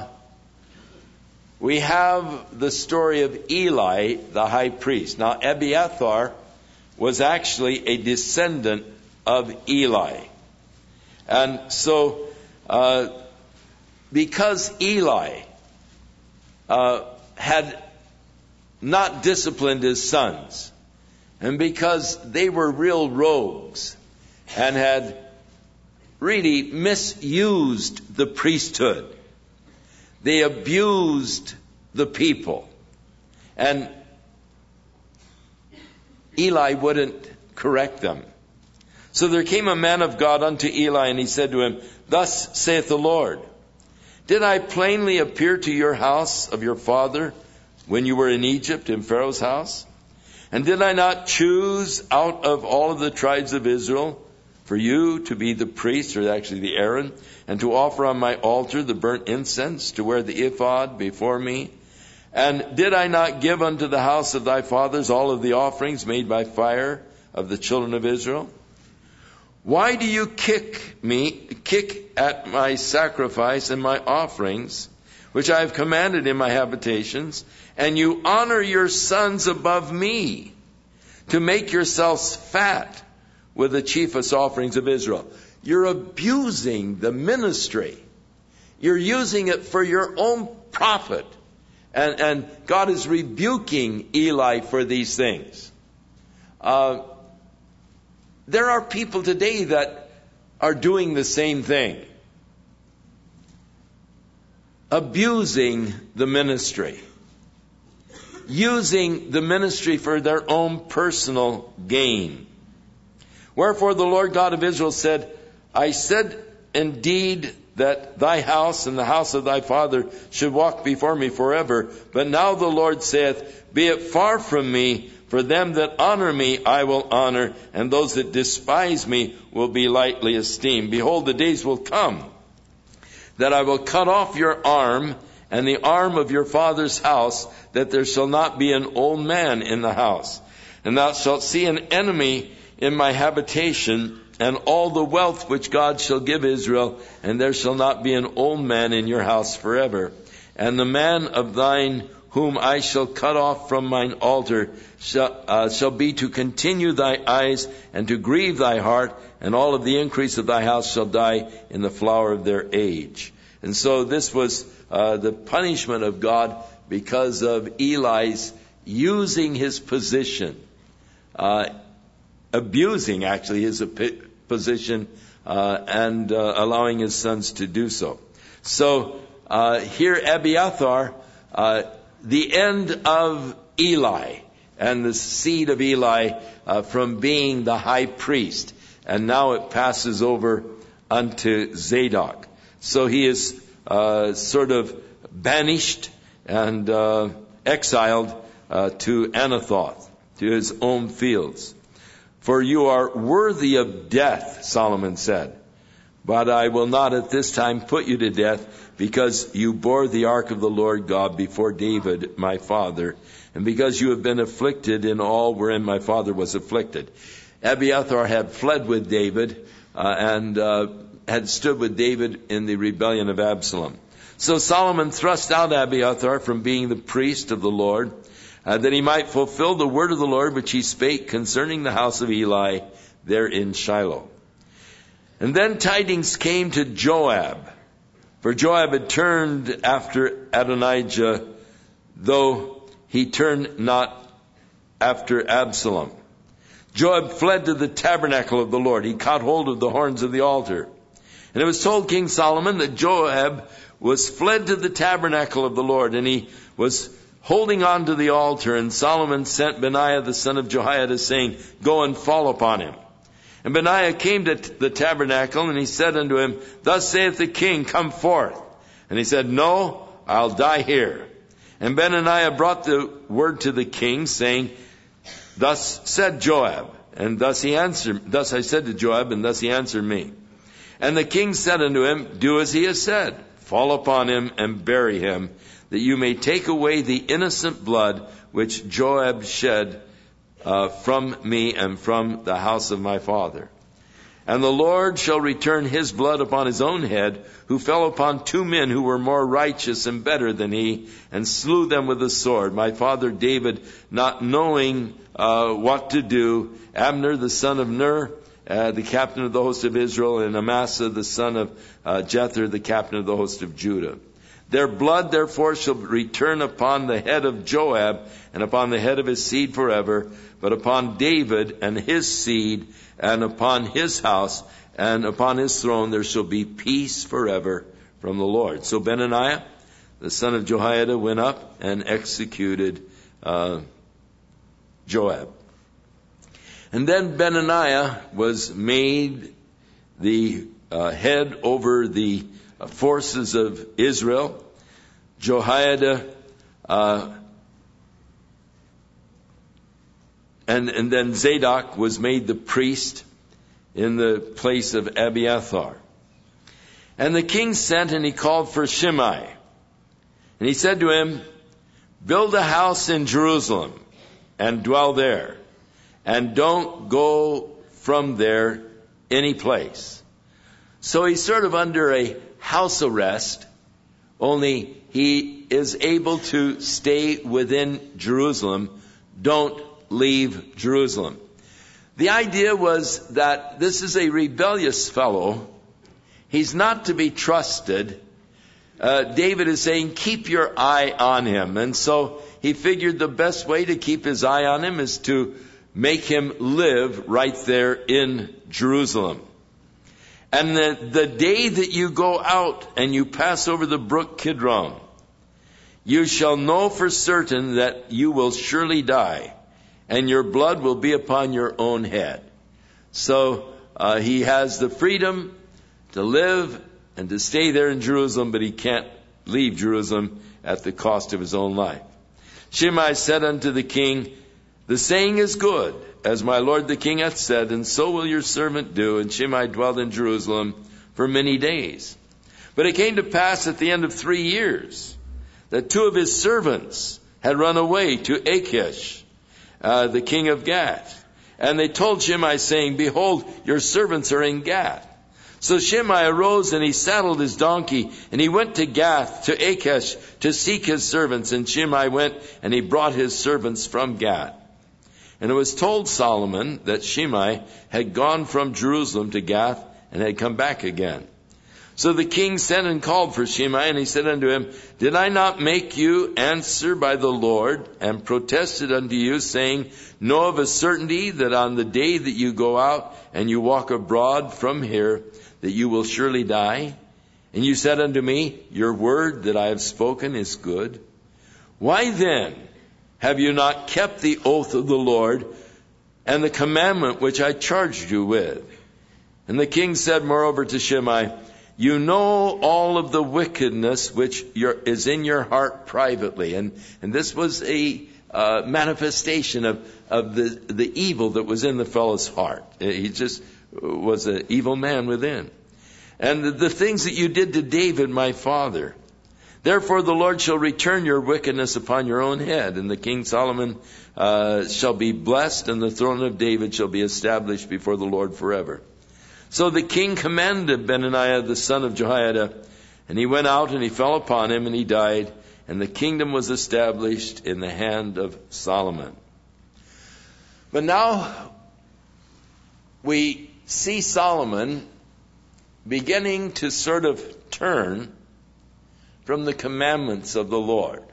we have the story of Eli, the high priest. Now, Abiathar was actually a descendant of Eli. And so, because Eli had not disciplined his sons, and because they were real rogues and had really misused the priesthood, they abused the people. And Eli wouldn't correct them. So there came a man of God unto Eli, and he said to him, thus saith the Lord, did I plainly appear to your house of your father when you were in Egypt in Pharaoh's house? And did I not choose out of all of the tribes of Israel for you to be the priest, or actually the Aaron, and to offer on my altar the burnt incense, to wear the ephod before me? And did I not give unto the house of thy fathers all of the offerings made by fire of the children of Israel? Why do you kick at my sacrifice and my offerings, which I have commanded in my habitations, and you honor your sons above me, to make yourselves fat with the chiefest offerings of Israel? You're abusing the ministry. You're using it for your own profit. And God is rebuking Eli for these things. There are people today that are doing the same thing. Abusing the ministry. Using the ministry for their own personal gain. Wherefore the Lord God of Israel said, I said indeed that thy house and the house of thy father should walk before me forever. But now the Lord saith, be it far from me, for them that honor me I will honor, and those that despise me will be lightly esteemed. Behold, the days will come that I will cut off your arm and the arm of your father's house, that there shall not be an old man in the house. And thou shalt see an enemy in my habitation, and all the wealth which God shall give Israel, and there shall not be an old man in your house forever. And the man of thine whom I shall cut off from mine altar shall be to continue thy eyes and to grieve thy heart, and all of the increase of thy house shall die in the flower of their age. And so this was the punishment of God because of Eli's using his position, abusing actually his position, and allowing his sons to do so. So here Abiathar, the end of Eli and the seed of Eli from being the high priest. And now it passes over unto Zadok. So he is sort of banished and exiled to Anathoth, to his own fields. For you are worthy of death, Solomon said, but I will not at this time put you to death, because you bore the ark of the Lord God before David my father, and because you have been afflicted in all wherein my father was afflicted. Abiathar had fled with David and had stood with David in the rebellion of Absalom. So Solomon thrust out Abiathar from being the priest of the Lord, that he might fulfill the word of the Lord which he spake concerning the house of Eli there in Shiloh. And then tidings came to Joab, for Joab had turned after Adonijah, though he turned not after Absalom. Joab fled to the tabernacle of the Lord. He caught hold of the horns of the altar. And it was told King Solomon that Joab was fled to the tabernacle of the Lord, and he was holding on to the altar. And Solomon sent Benaiah the son of Jehoiada, saying, Go and fall upon him. And Benaiah came to the tabernacle, and he said unto him, Thus saith the king, Come forth. And he said, No, I'll die here. And Benaiah brought the word to the king, saying, Thus said Joab, and thus I said to Joab, and thus he answered me. And the king said unto him, Do as he has said, fall upon him and bury him, that you may take away the innocent blood which Joab shed from me and from the house of my father. And the Lord shall return his blood upon his own head, who fell upon 2 men who were more righteous and better than he, and slew them with the sword. My father David, not knowing what to do, Abner the son of Ner, the captain of the host of Israel, and Amasa the son of Jether, the captain of the host of Judah. Their blood therefore shall return upon the head of Joab, and upon the head of his seed forever, but upon David and his seed, and upon his house, and upon his throne there shall be peace forever from the Lord. So Benaiah, the son of Jehoiada, went up and executed Joab. And then Benaiah was made the head over the forces of Israel. Jehoiada, and then Zadok was made the priest in the place of Abiathar. And the king sent, and he called for Shimei. And he said to him, Build a house in Jerusalem and dwell there, and don't go from there any place. So he's sort of under a house arrest, only he is able to stay within Jerusalem. Don't leave Jerusalem. The idea was that this is a rebellious fellow. He's not to be trusted. David is saying, keep your eye on him. And so he figured the best way to keep his eye on him is to make him live right there in Jerusalem. And the day that you go out and you pass over the brook Kidron, you shall know for certain that you will surely die, and your blood will be upon your own head. So he has the freedom to live and to stay there in Jerusalem, but he can't leave Jerusalem at the cost of his own life. Shimei said unto the king, The saying is good, as my lord the king hath said, and so will your servant do. And Shimei dwelled in Jerusalem for many days. But it came to pass at the end of 3 years that 2 of his servants had run away to Achish, the king of Gath. And they told Shimei, saying, Behold, your servants are in Gath. So Shimei arose, and he saddled his donkey, and he went to Gath, to Achish, to seek his servants. And Shimei went, and he brought his servants from Gath. And it was told Solomon that Shimei had gone from Jerusalem to Gath, and had come back again. So the king sent and called for Shimei, and he said unto him, Did I not make you answer by the Lord, and protested unto you, saying, Know of a certainty that on the day that you go out and you walk abroad from here, that you will surely die? And you said unto me, your word that I have spoken is good. Why then have you not kept the oath of the Lord and the commandment which I charged you with? And the king said moreover to Shimei, you know all of the wickedness which is in your heart privately. And this was a manifestation of the evil that was in the fellow's heart. He just was an evil man within. And the things that you did to David, my father. Therefore the Lord shall return your wickedness upon your own head. And the king Solomon shall be blessed, and the throne of David shall be established before the Lord forever. So the king commanded Benaiah the son of Jehoiada, and he went out and he fell upon him, and he died, and the kingdom was established in the hand of Solomon. But now we see Solomon beginning to sort of turn from the commandments of the Lord.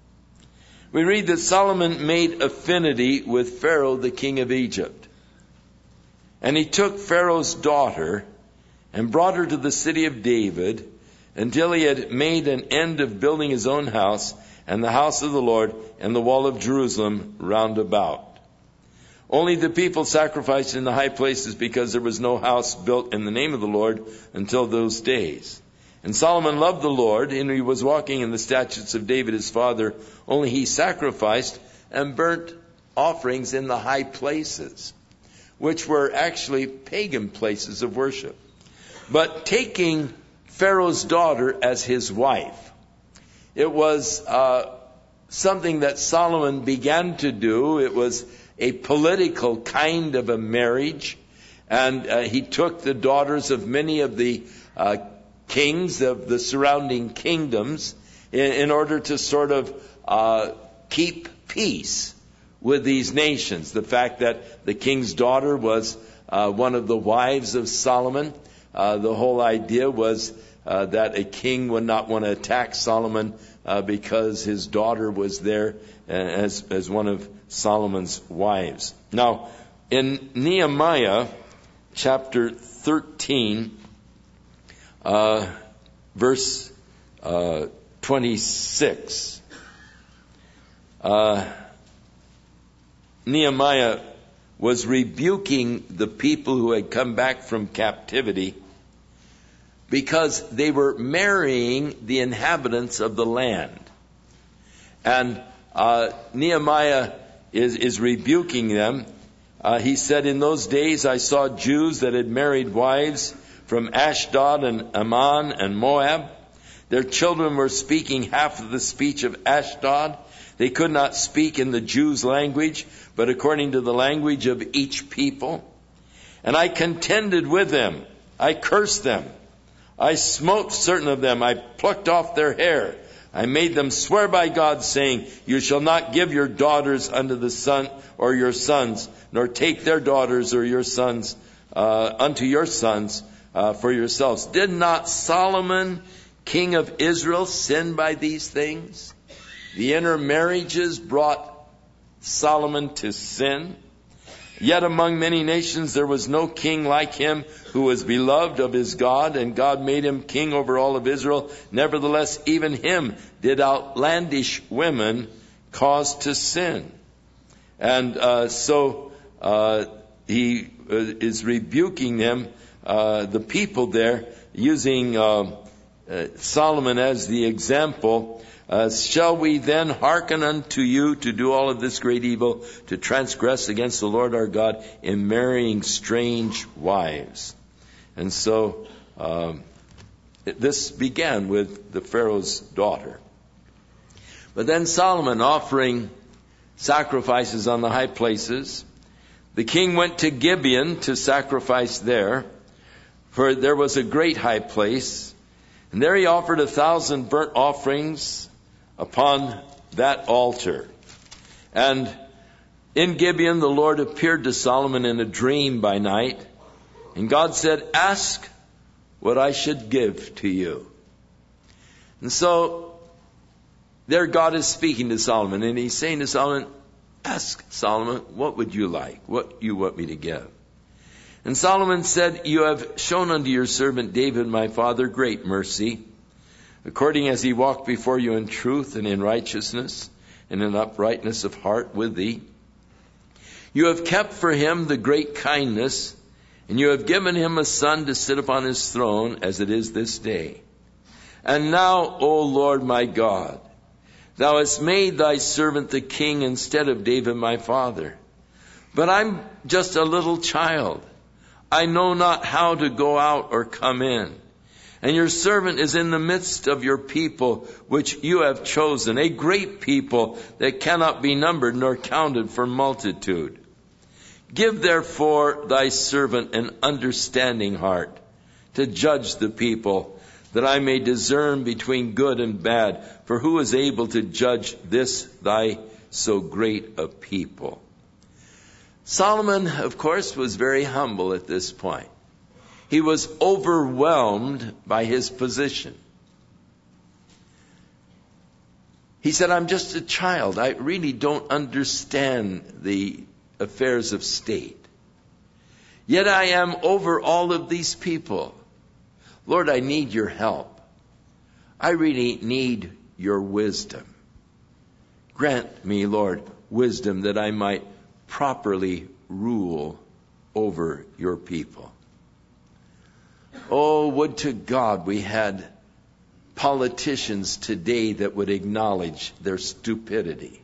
We read that Solomon made affinity with Pharaoh, the king of Egypt. And he took Pharaoh's daughter and brought her to the city of David until he had made an end of building his own house and the house of the Lord and the wall of Jerusalem round about. Only the people sacrificed in the high places because there was no house built in the name of the Lord until those days. And Solomon loved the Lord, and he was walking in the statutes of David his father, only he sacrificed and burnt offerings in the high places, which were actually pagan places of worship. But taking Pharaoh's daughter as his wife, it was something that Solomon began to do. It was a political kind of a marriage. And he took the daughters of many of the kings of the surrounding kingdoms in order to sort of keep peace with these nations. The fact that the king's daughter was one of the wives of Solomon, the whole idea was that a king would not want to attack Solomon because his daughter was there as one of Solomon's wives. Now, in Nehemiah chapter 13, verse 26, Nehemiah was rebuking the people who had come back from captivity because they were marrying the inhabitants of the land. And Nehemiah is rebuking them. He said, in those days I saw Jews that had married wives from Ashdod and Ammon and Moab. Their children were speaking half of the speech of Ashdod. They could not speak in the Jews' language, but according to the language of each people. And I contended with them. I cursed them. I smote certain of them. I plucked off their hair. I made them swear by God, saying, you shall not give your daughters unto the son or your sons, nor take their daughters or your sons unto your sons for yourselves. Did not Solomon, king of Israel, sin by these things? The intermarriages brought Solomon to sin. Yet among many nations there was no king like him, who was beloved of his God, and God made him king over all of Israel. Nevertheless, even him did outlandish women cause to sin. And so he is rebuking them, the people there, using Solomon as the example. Shall we then hearken unto you to do all of this great evil, to transgress against the Lord our God in marrying strange wives? And so this began with the Pharaoh's daughter. But then Solomon offering sacrifices on the high places. The king went to Gibeon to sacrifice there, for there was a great high place. And there he offered 1,000 burnt offerings upon that altar. And in Gibeon the Lord appeared to Solomon in a dream by night. And God said, ask what I should give to you. And so there God is speaking to Solomon, and he's saying to Solomon, ask Solomon, what would you like? What you want me to give? And Solomon said, you have shown unto your servant David my father great mercy, according as he walked before you in truth and in righteousness and in uprightness of heart with thee. You have kept for him the great kindness, and you have given him a son to sit upon his throne, as it is this day. And now, O Lord my God, thou hast made thy servant the king instead of David my father. But I'm just a little child. I know not how to go out or come in. And your servant is in the midst of your people, which you have chosen, a great people that cannot be numbered nor counted for multitude. Give therefore thy servant an understanding heart to judge the people, that I may discern between good and bad. For who is able to judge this thy so great a people? Solomon, of course, was very humble at this point. He was overwhelmed by his position. He said, I'm just a child. I really don't understand the affairs of state. Yet I am over all of these people. Lord, I need your help. I really need your wisdom. Grant me, Lord, wisdom that I might properly rule over your people. Oh, would to God we had politicians today that would acknowledge their stupidity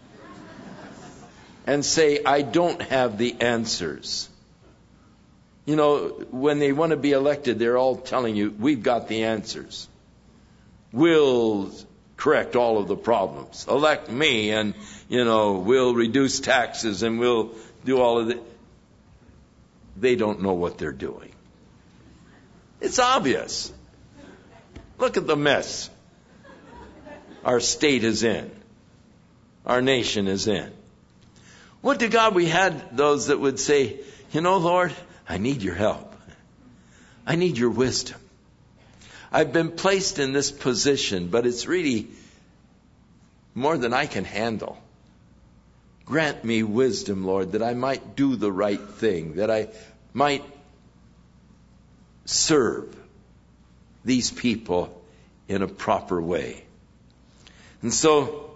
and say, I don't have the answers. You know, when they want to be elected, they're all telling you, we've got the answers. We'll correct all of the problems. Elect me and, we'll reduce taxes and we'll do all of it. They don't know what they're doing. It's obvious. Look at the mess our state is in. Our nation is in. Would to God we had those that would say, Lord, I need your help. I need your wisdom. I've been placed in this position, but it's really more than I can handle. Grant me wisdom, Lord, that I might do the right thing, that I might serve these people in a proper way. And so,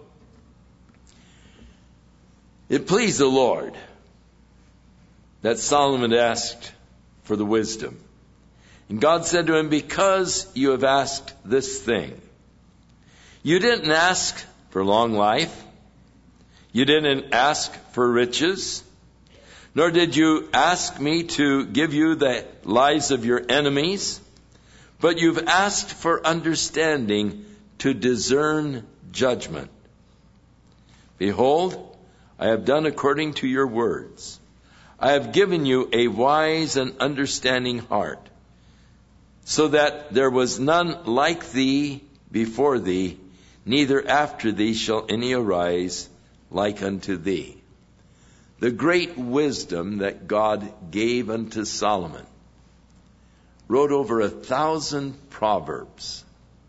it pleased the Lord that Solomon asked for the wisdom. And God said to him, because you have asked this thing, you didn't ask for long life, you didn't ask for riches, nor did you ask me to give you the lives of your enemies, but you've asked for understanding to discern judgment. Behold, I have done according to your words. I have given you a wise and understanding heart, so that there was none like thee before thee, neither after thee shall any arise like unto thee. The great wisdom that God gave unto Solomon, wrote over 1,000 proverbs.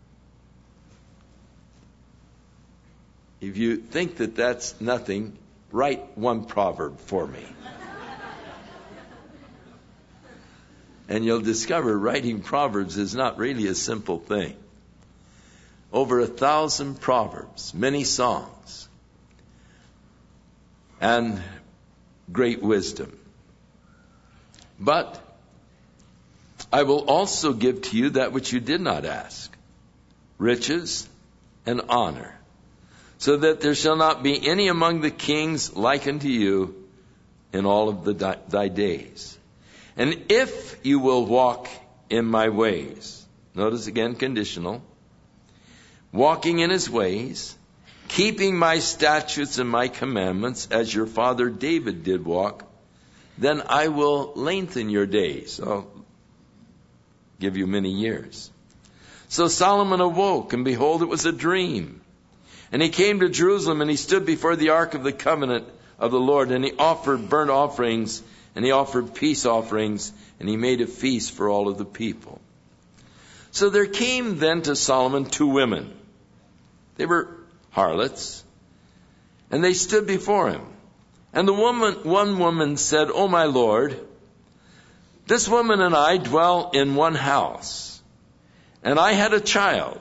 If you think that that's nothing, write one proverb for me. And you'll discover writing proverbs is not really a simple thing. Over 1,000 proverbs, many songs, and great wisdom. But I will also give to you that which you did not ask, riches and honor, so that there shall not be any among the kings like unto you in all of thy days. And if you will walk in my ways, notice again conditional, walking in his ways, keeping my statutes and my commandments as your father David did walk, then I will lengthen your days. I'll give you many years. So Solomon awoke, and behold, it was a dream. And he came to Jerusalem, and he stood before the ark of the covenant of the Lord, and he offered burnt offerings, and he offered peace offerings, and he made a feast for all of the people. So there came then to Solomon 2 women. They were harlots, and they stood before him. And one woman said, O my Lord, This woman and I dwell in one house, and I had a child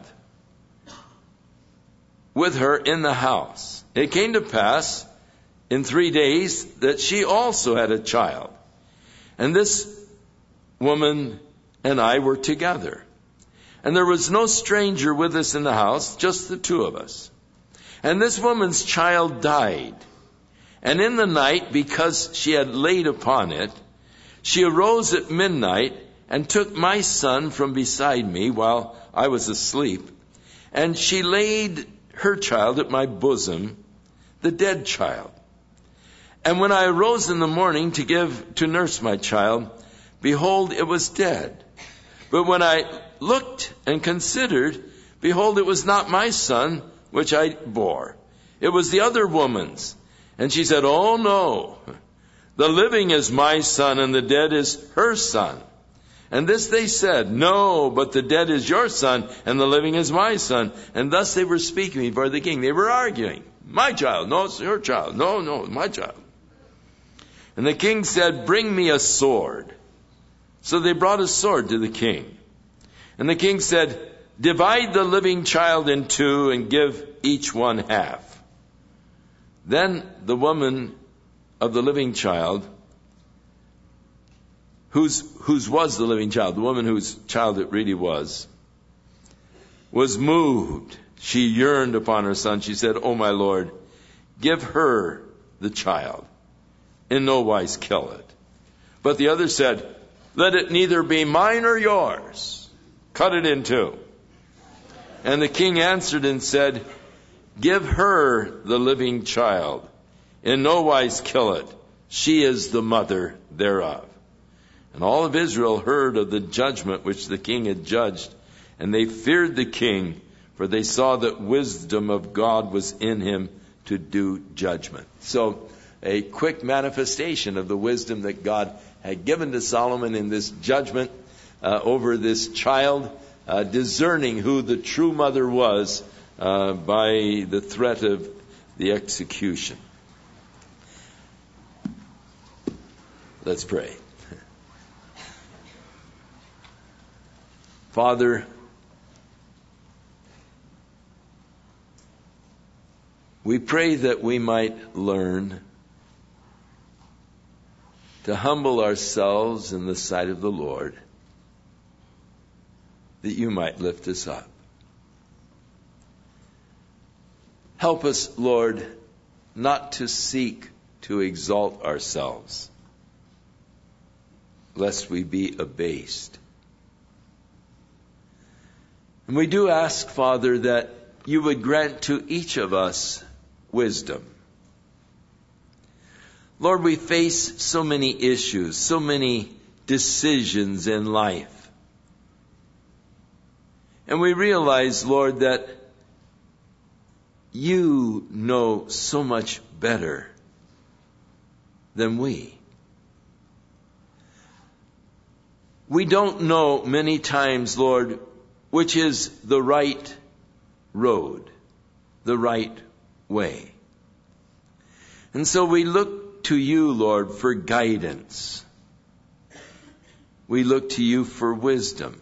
with her in the house. It came to pass in 3 days that she also had a child. And this woman and I were together. And there was no stranger with us in the house, just the two of us. And this woman's child died. And in the night, because she had laid upon it, she arose at midnight and took my son from beside me while I was asleep. And she laid her child at my bosom, the dead child. And when I arose in the morning to nurse my child, behold, it was dead. But when I looked and considered, behold, it was not my son which I bore. It was the other woman's. And she said, oh no, the living is my son and the dead is her son. And this they said, no, but the dead is your son and the living is my son. And thus they were speaking before the king. They were arguing. My child, no, it's your child. No, my child. And the king said, bring me a sword. So they brought a sword to the king. And the king said, divide the living child in two and give each one half. Then the woman of the living child, whose was the living child, the woman whose child it really was moved. She yearned upon her son. She said, oh my Lord, give her the child. In no wise kill it. But the other said, let it neither be mine or yours. Cut it in two. And the king answered and said, give her the living child. In no wise kill it. She is the mother thereof. And all of Israel heard of the judgment which the king had judged. And they feared the king, for they saw that wisdom of God was in him to do judgment. So, a quick manifestation of the wisdom that God had given to Solomon in this judgment over this child, discerning who the true mother was by the threat of the execution. Let's pray. Father, we pray that we might learn to humble ourselves in the sight of the Lord, that you might lift us up. Help us, Lord, not to seek to exalt ourselves, lest we be abased. And we do ask, Father, that you would grant to each of us wisdom. Lord, we face so many issues, so many decisions in life. And we realize, Lord, that you know so much better than we. We don't know many times, Lord, which is the right road, the right way. And so we look to you, Lord, for guidance. We look to you for wisdom.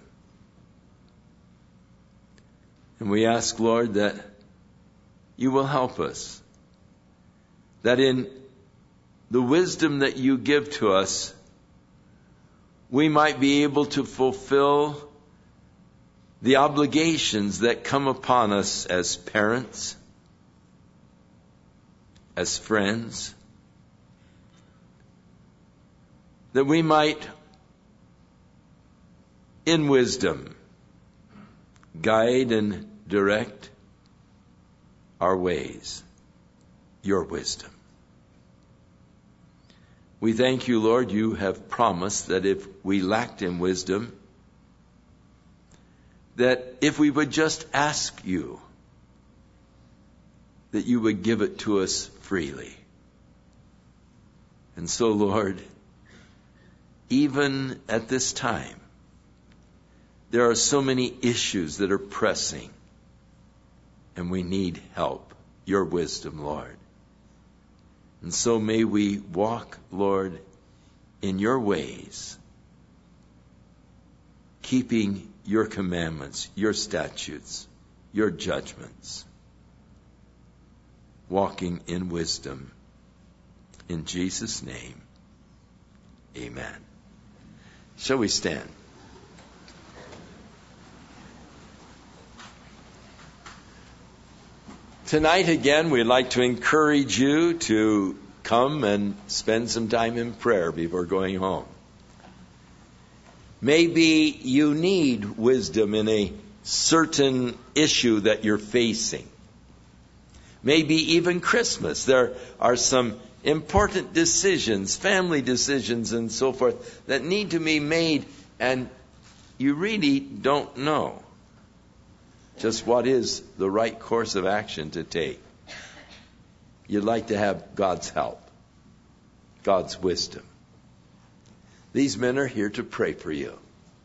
And we ask, Lord, that you will help us. That in the wisdom that you give to us, we might be able to fulfill the obligations that come upon us as parents, as friends, that we might, in wisdom, guide and direct our ways, your wisdom. We thank you, Lord, you have promised that if we lacked in wisdom, that if we would just ask you, that you would give it to us freely. And so, Lord, even at this time, there are so many issues that are pressing, and we need help, your wisdom, Lord. And so may we walk, Lord, in your ways, keeping your commandments, your statutes, your judgments, walking in wisdom. In Jesus' name, amen. Shall we stand? Tonight again, we'd like to encourage you to come and spend some time in prayer before going home. Maybe you need wisdom in a certain issue that you're facing. Maybe even Christmas. There are some important decisions, family decisions and so forth, that need to be made, and you really don't know just what is the right course of action to take. You'd like to have God's help, God's wisdom. These men are here to pray for you,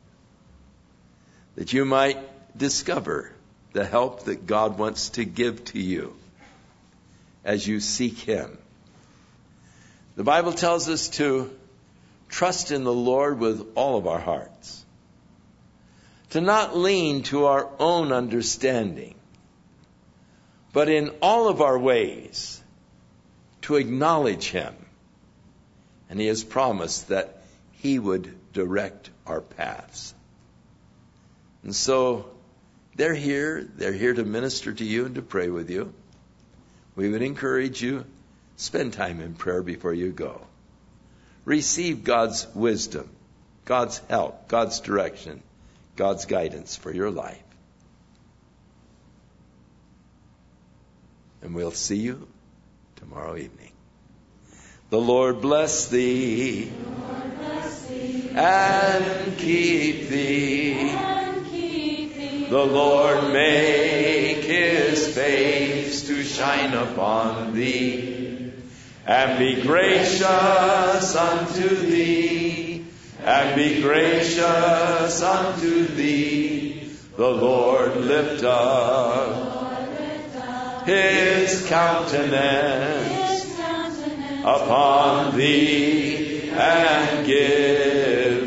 that you might discover the help that God wants to give to you as you seek Him. The Bible tells us to trust in the Lord with all of our hearts, to not lean to our own understanding, but in all of our ways to acknowledge Him. And He has promised that He would direct our paths. And so they're here to minister to you and to pray with you. We would encourage you, spend time in prayer before you go. Receive God's wisdom, God's help, God's direction, God's guidance for your life. And we'll see you tomorrow evening. The Lord bless thee, and keep thee. The Lord make His face to shine upon thee, and be gracious unto thee, and be gracious unto thee. The Lord lift up His countenance upon thee, and give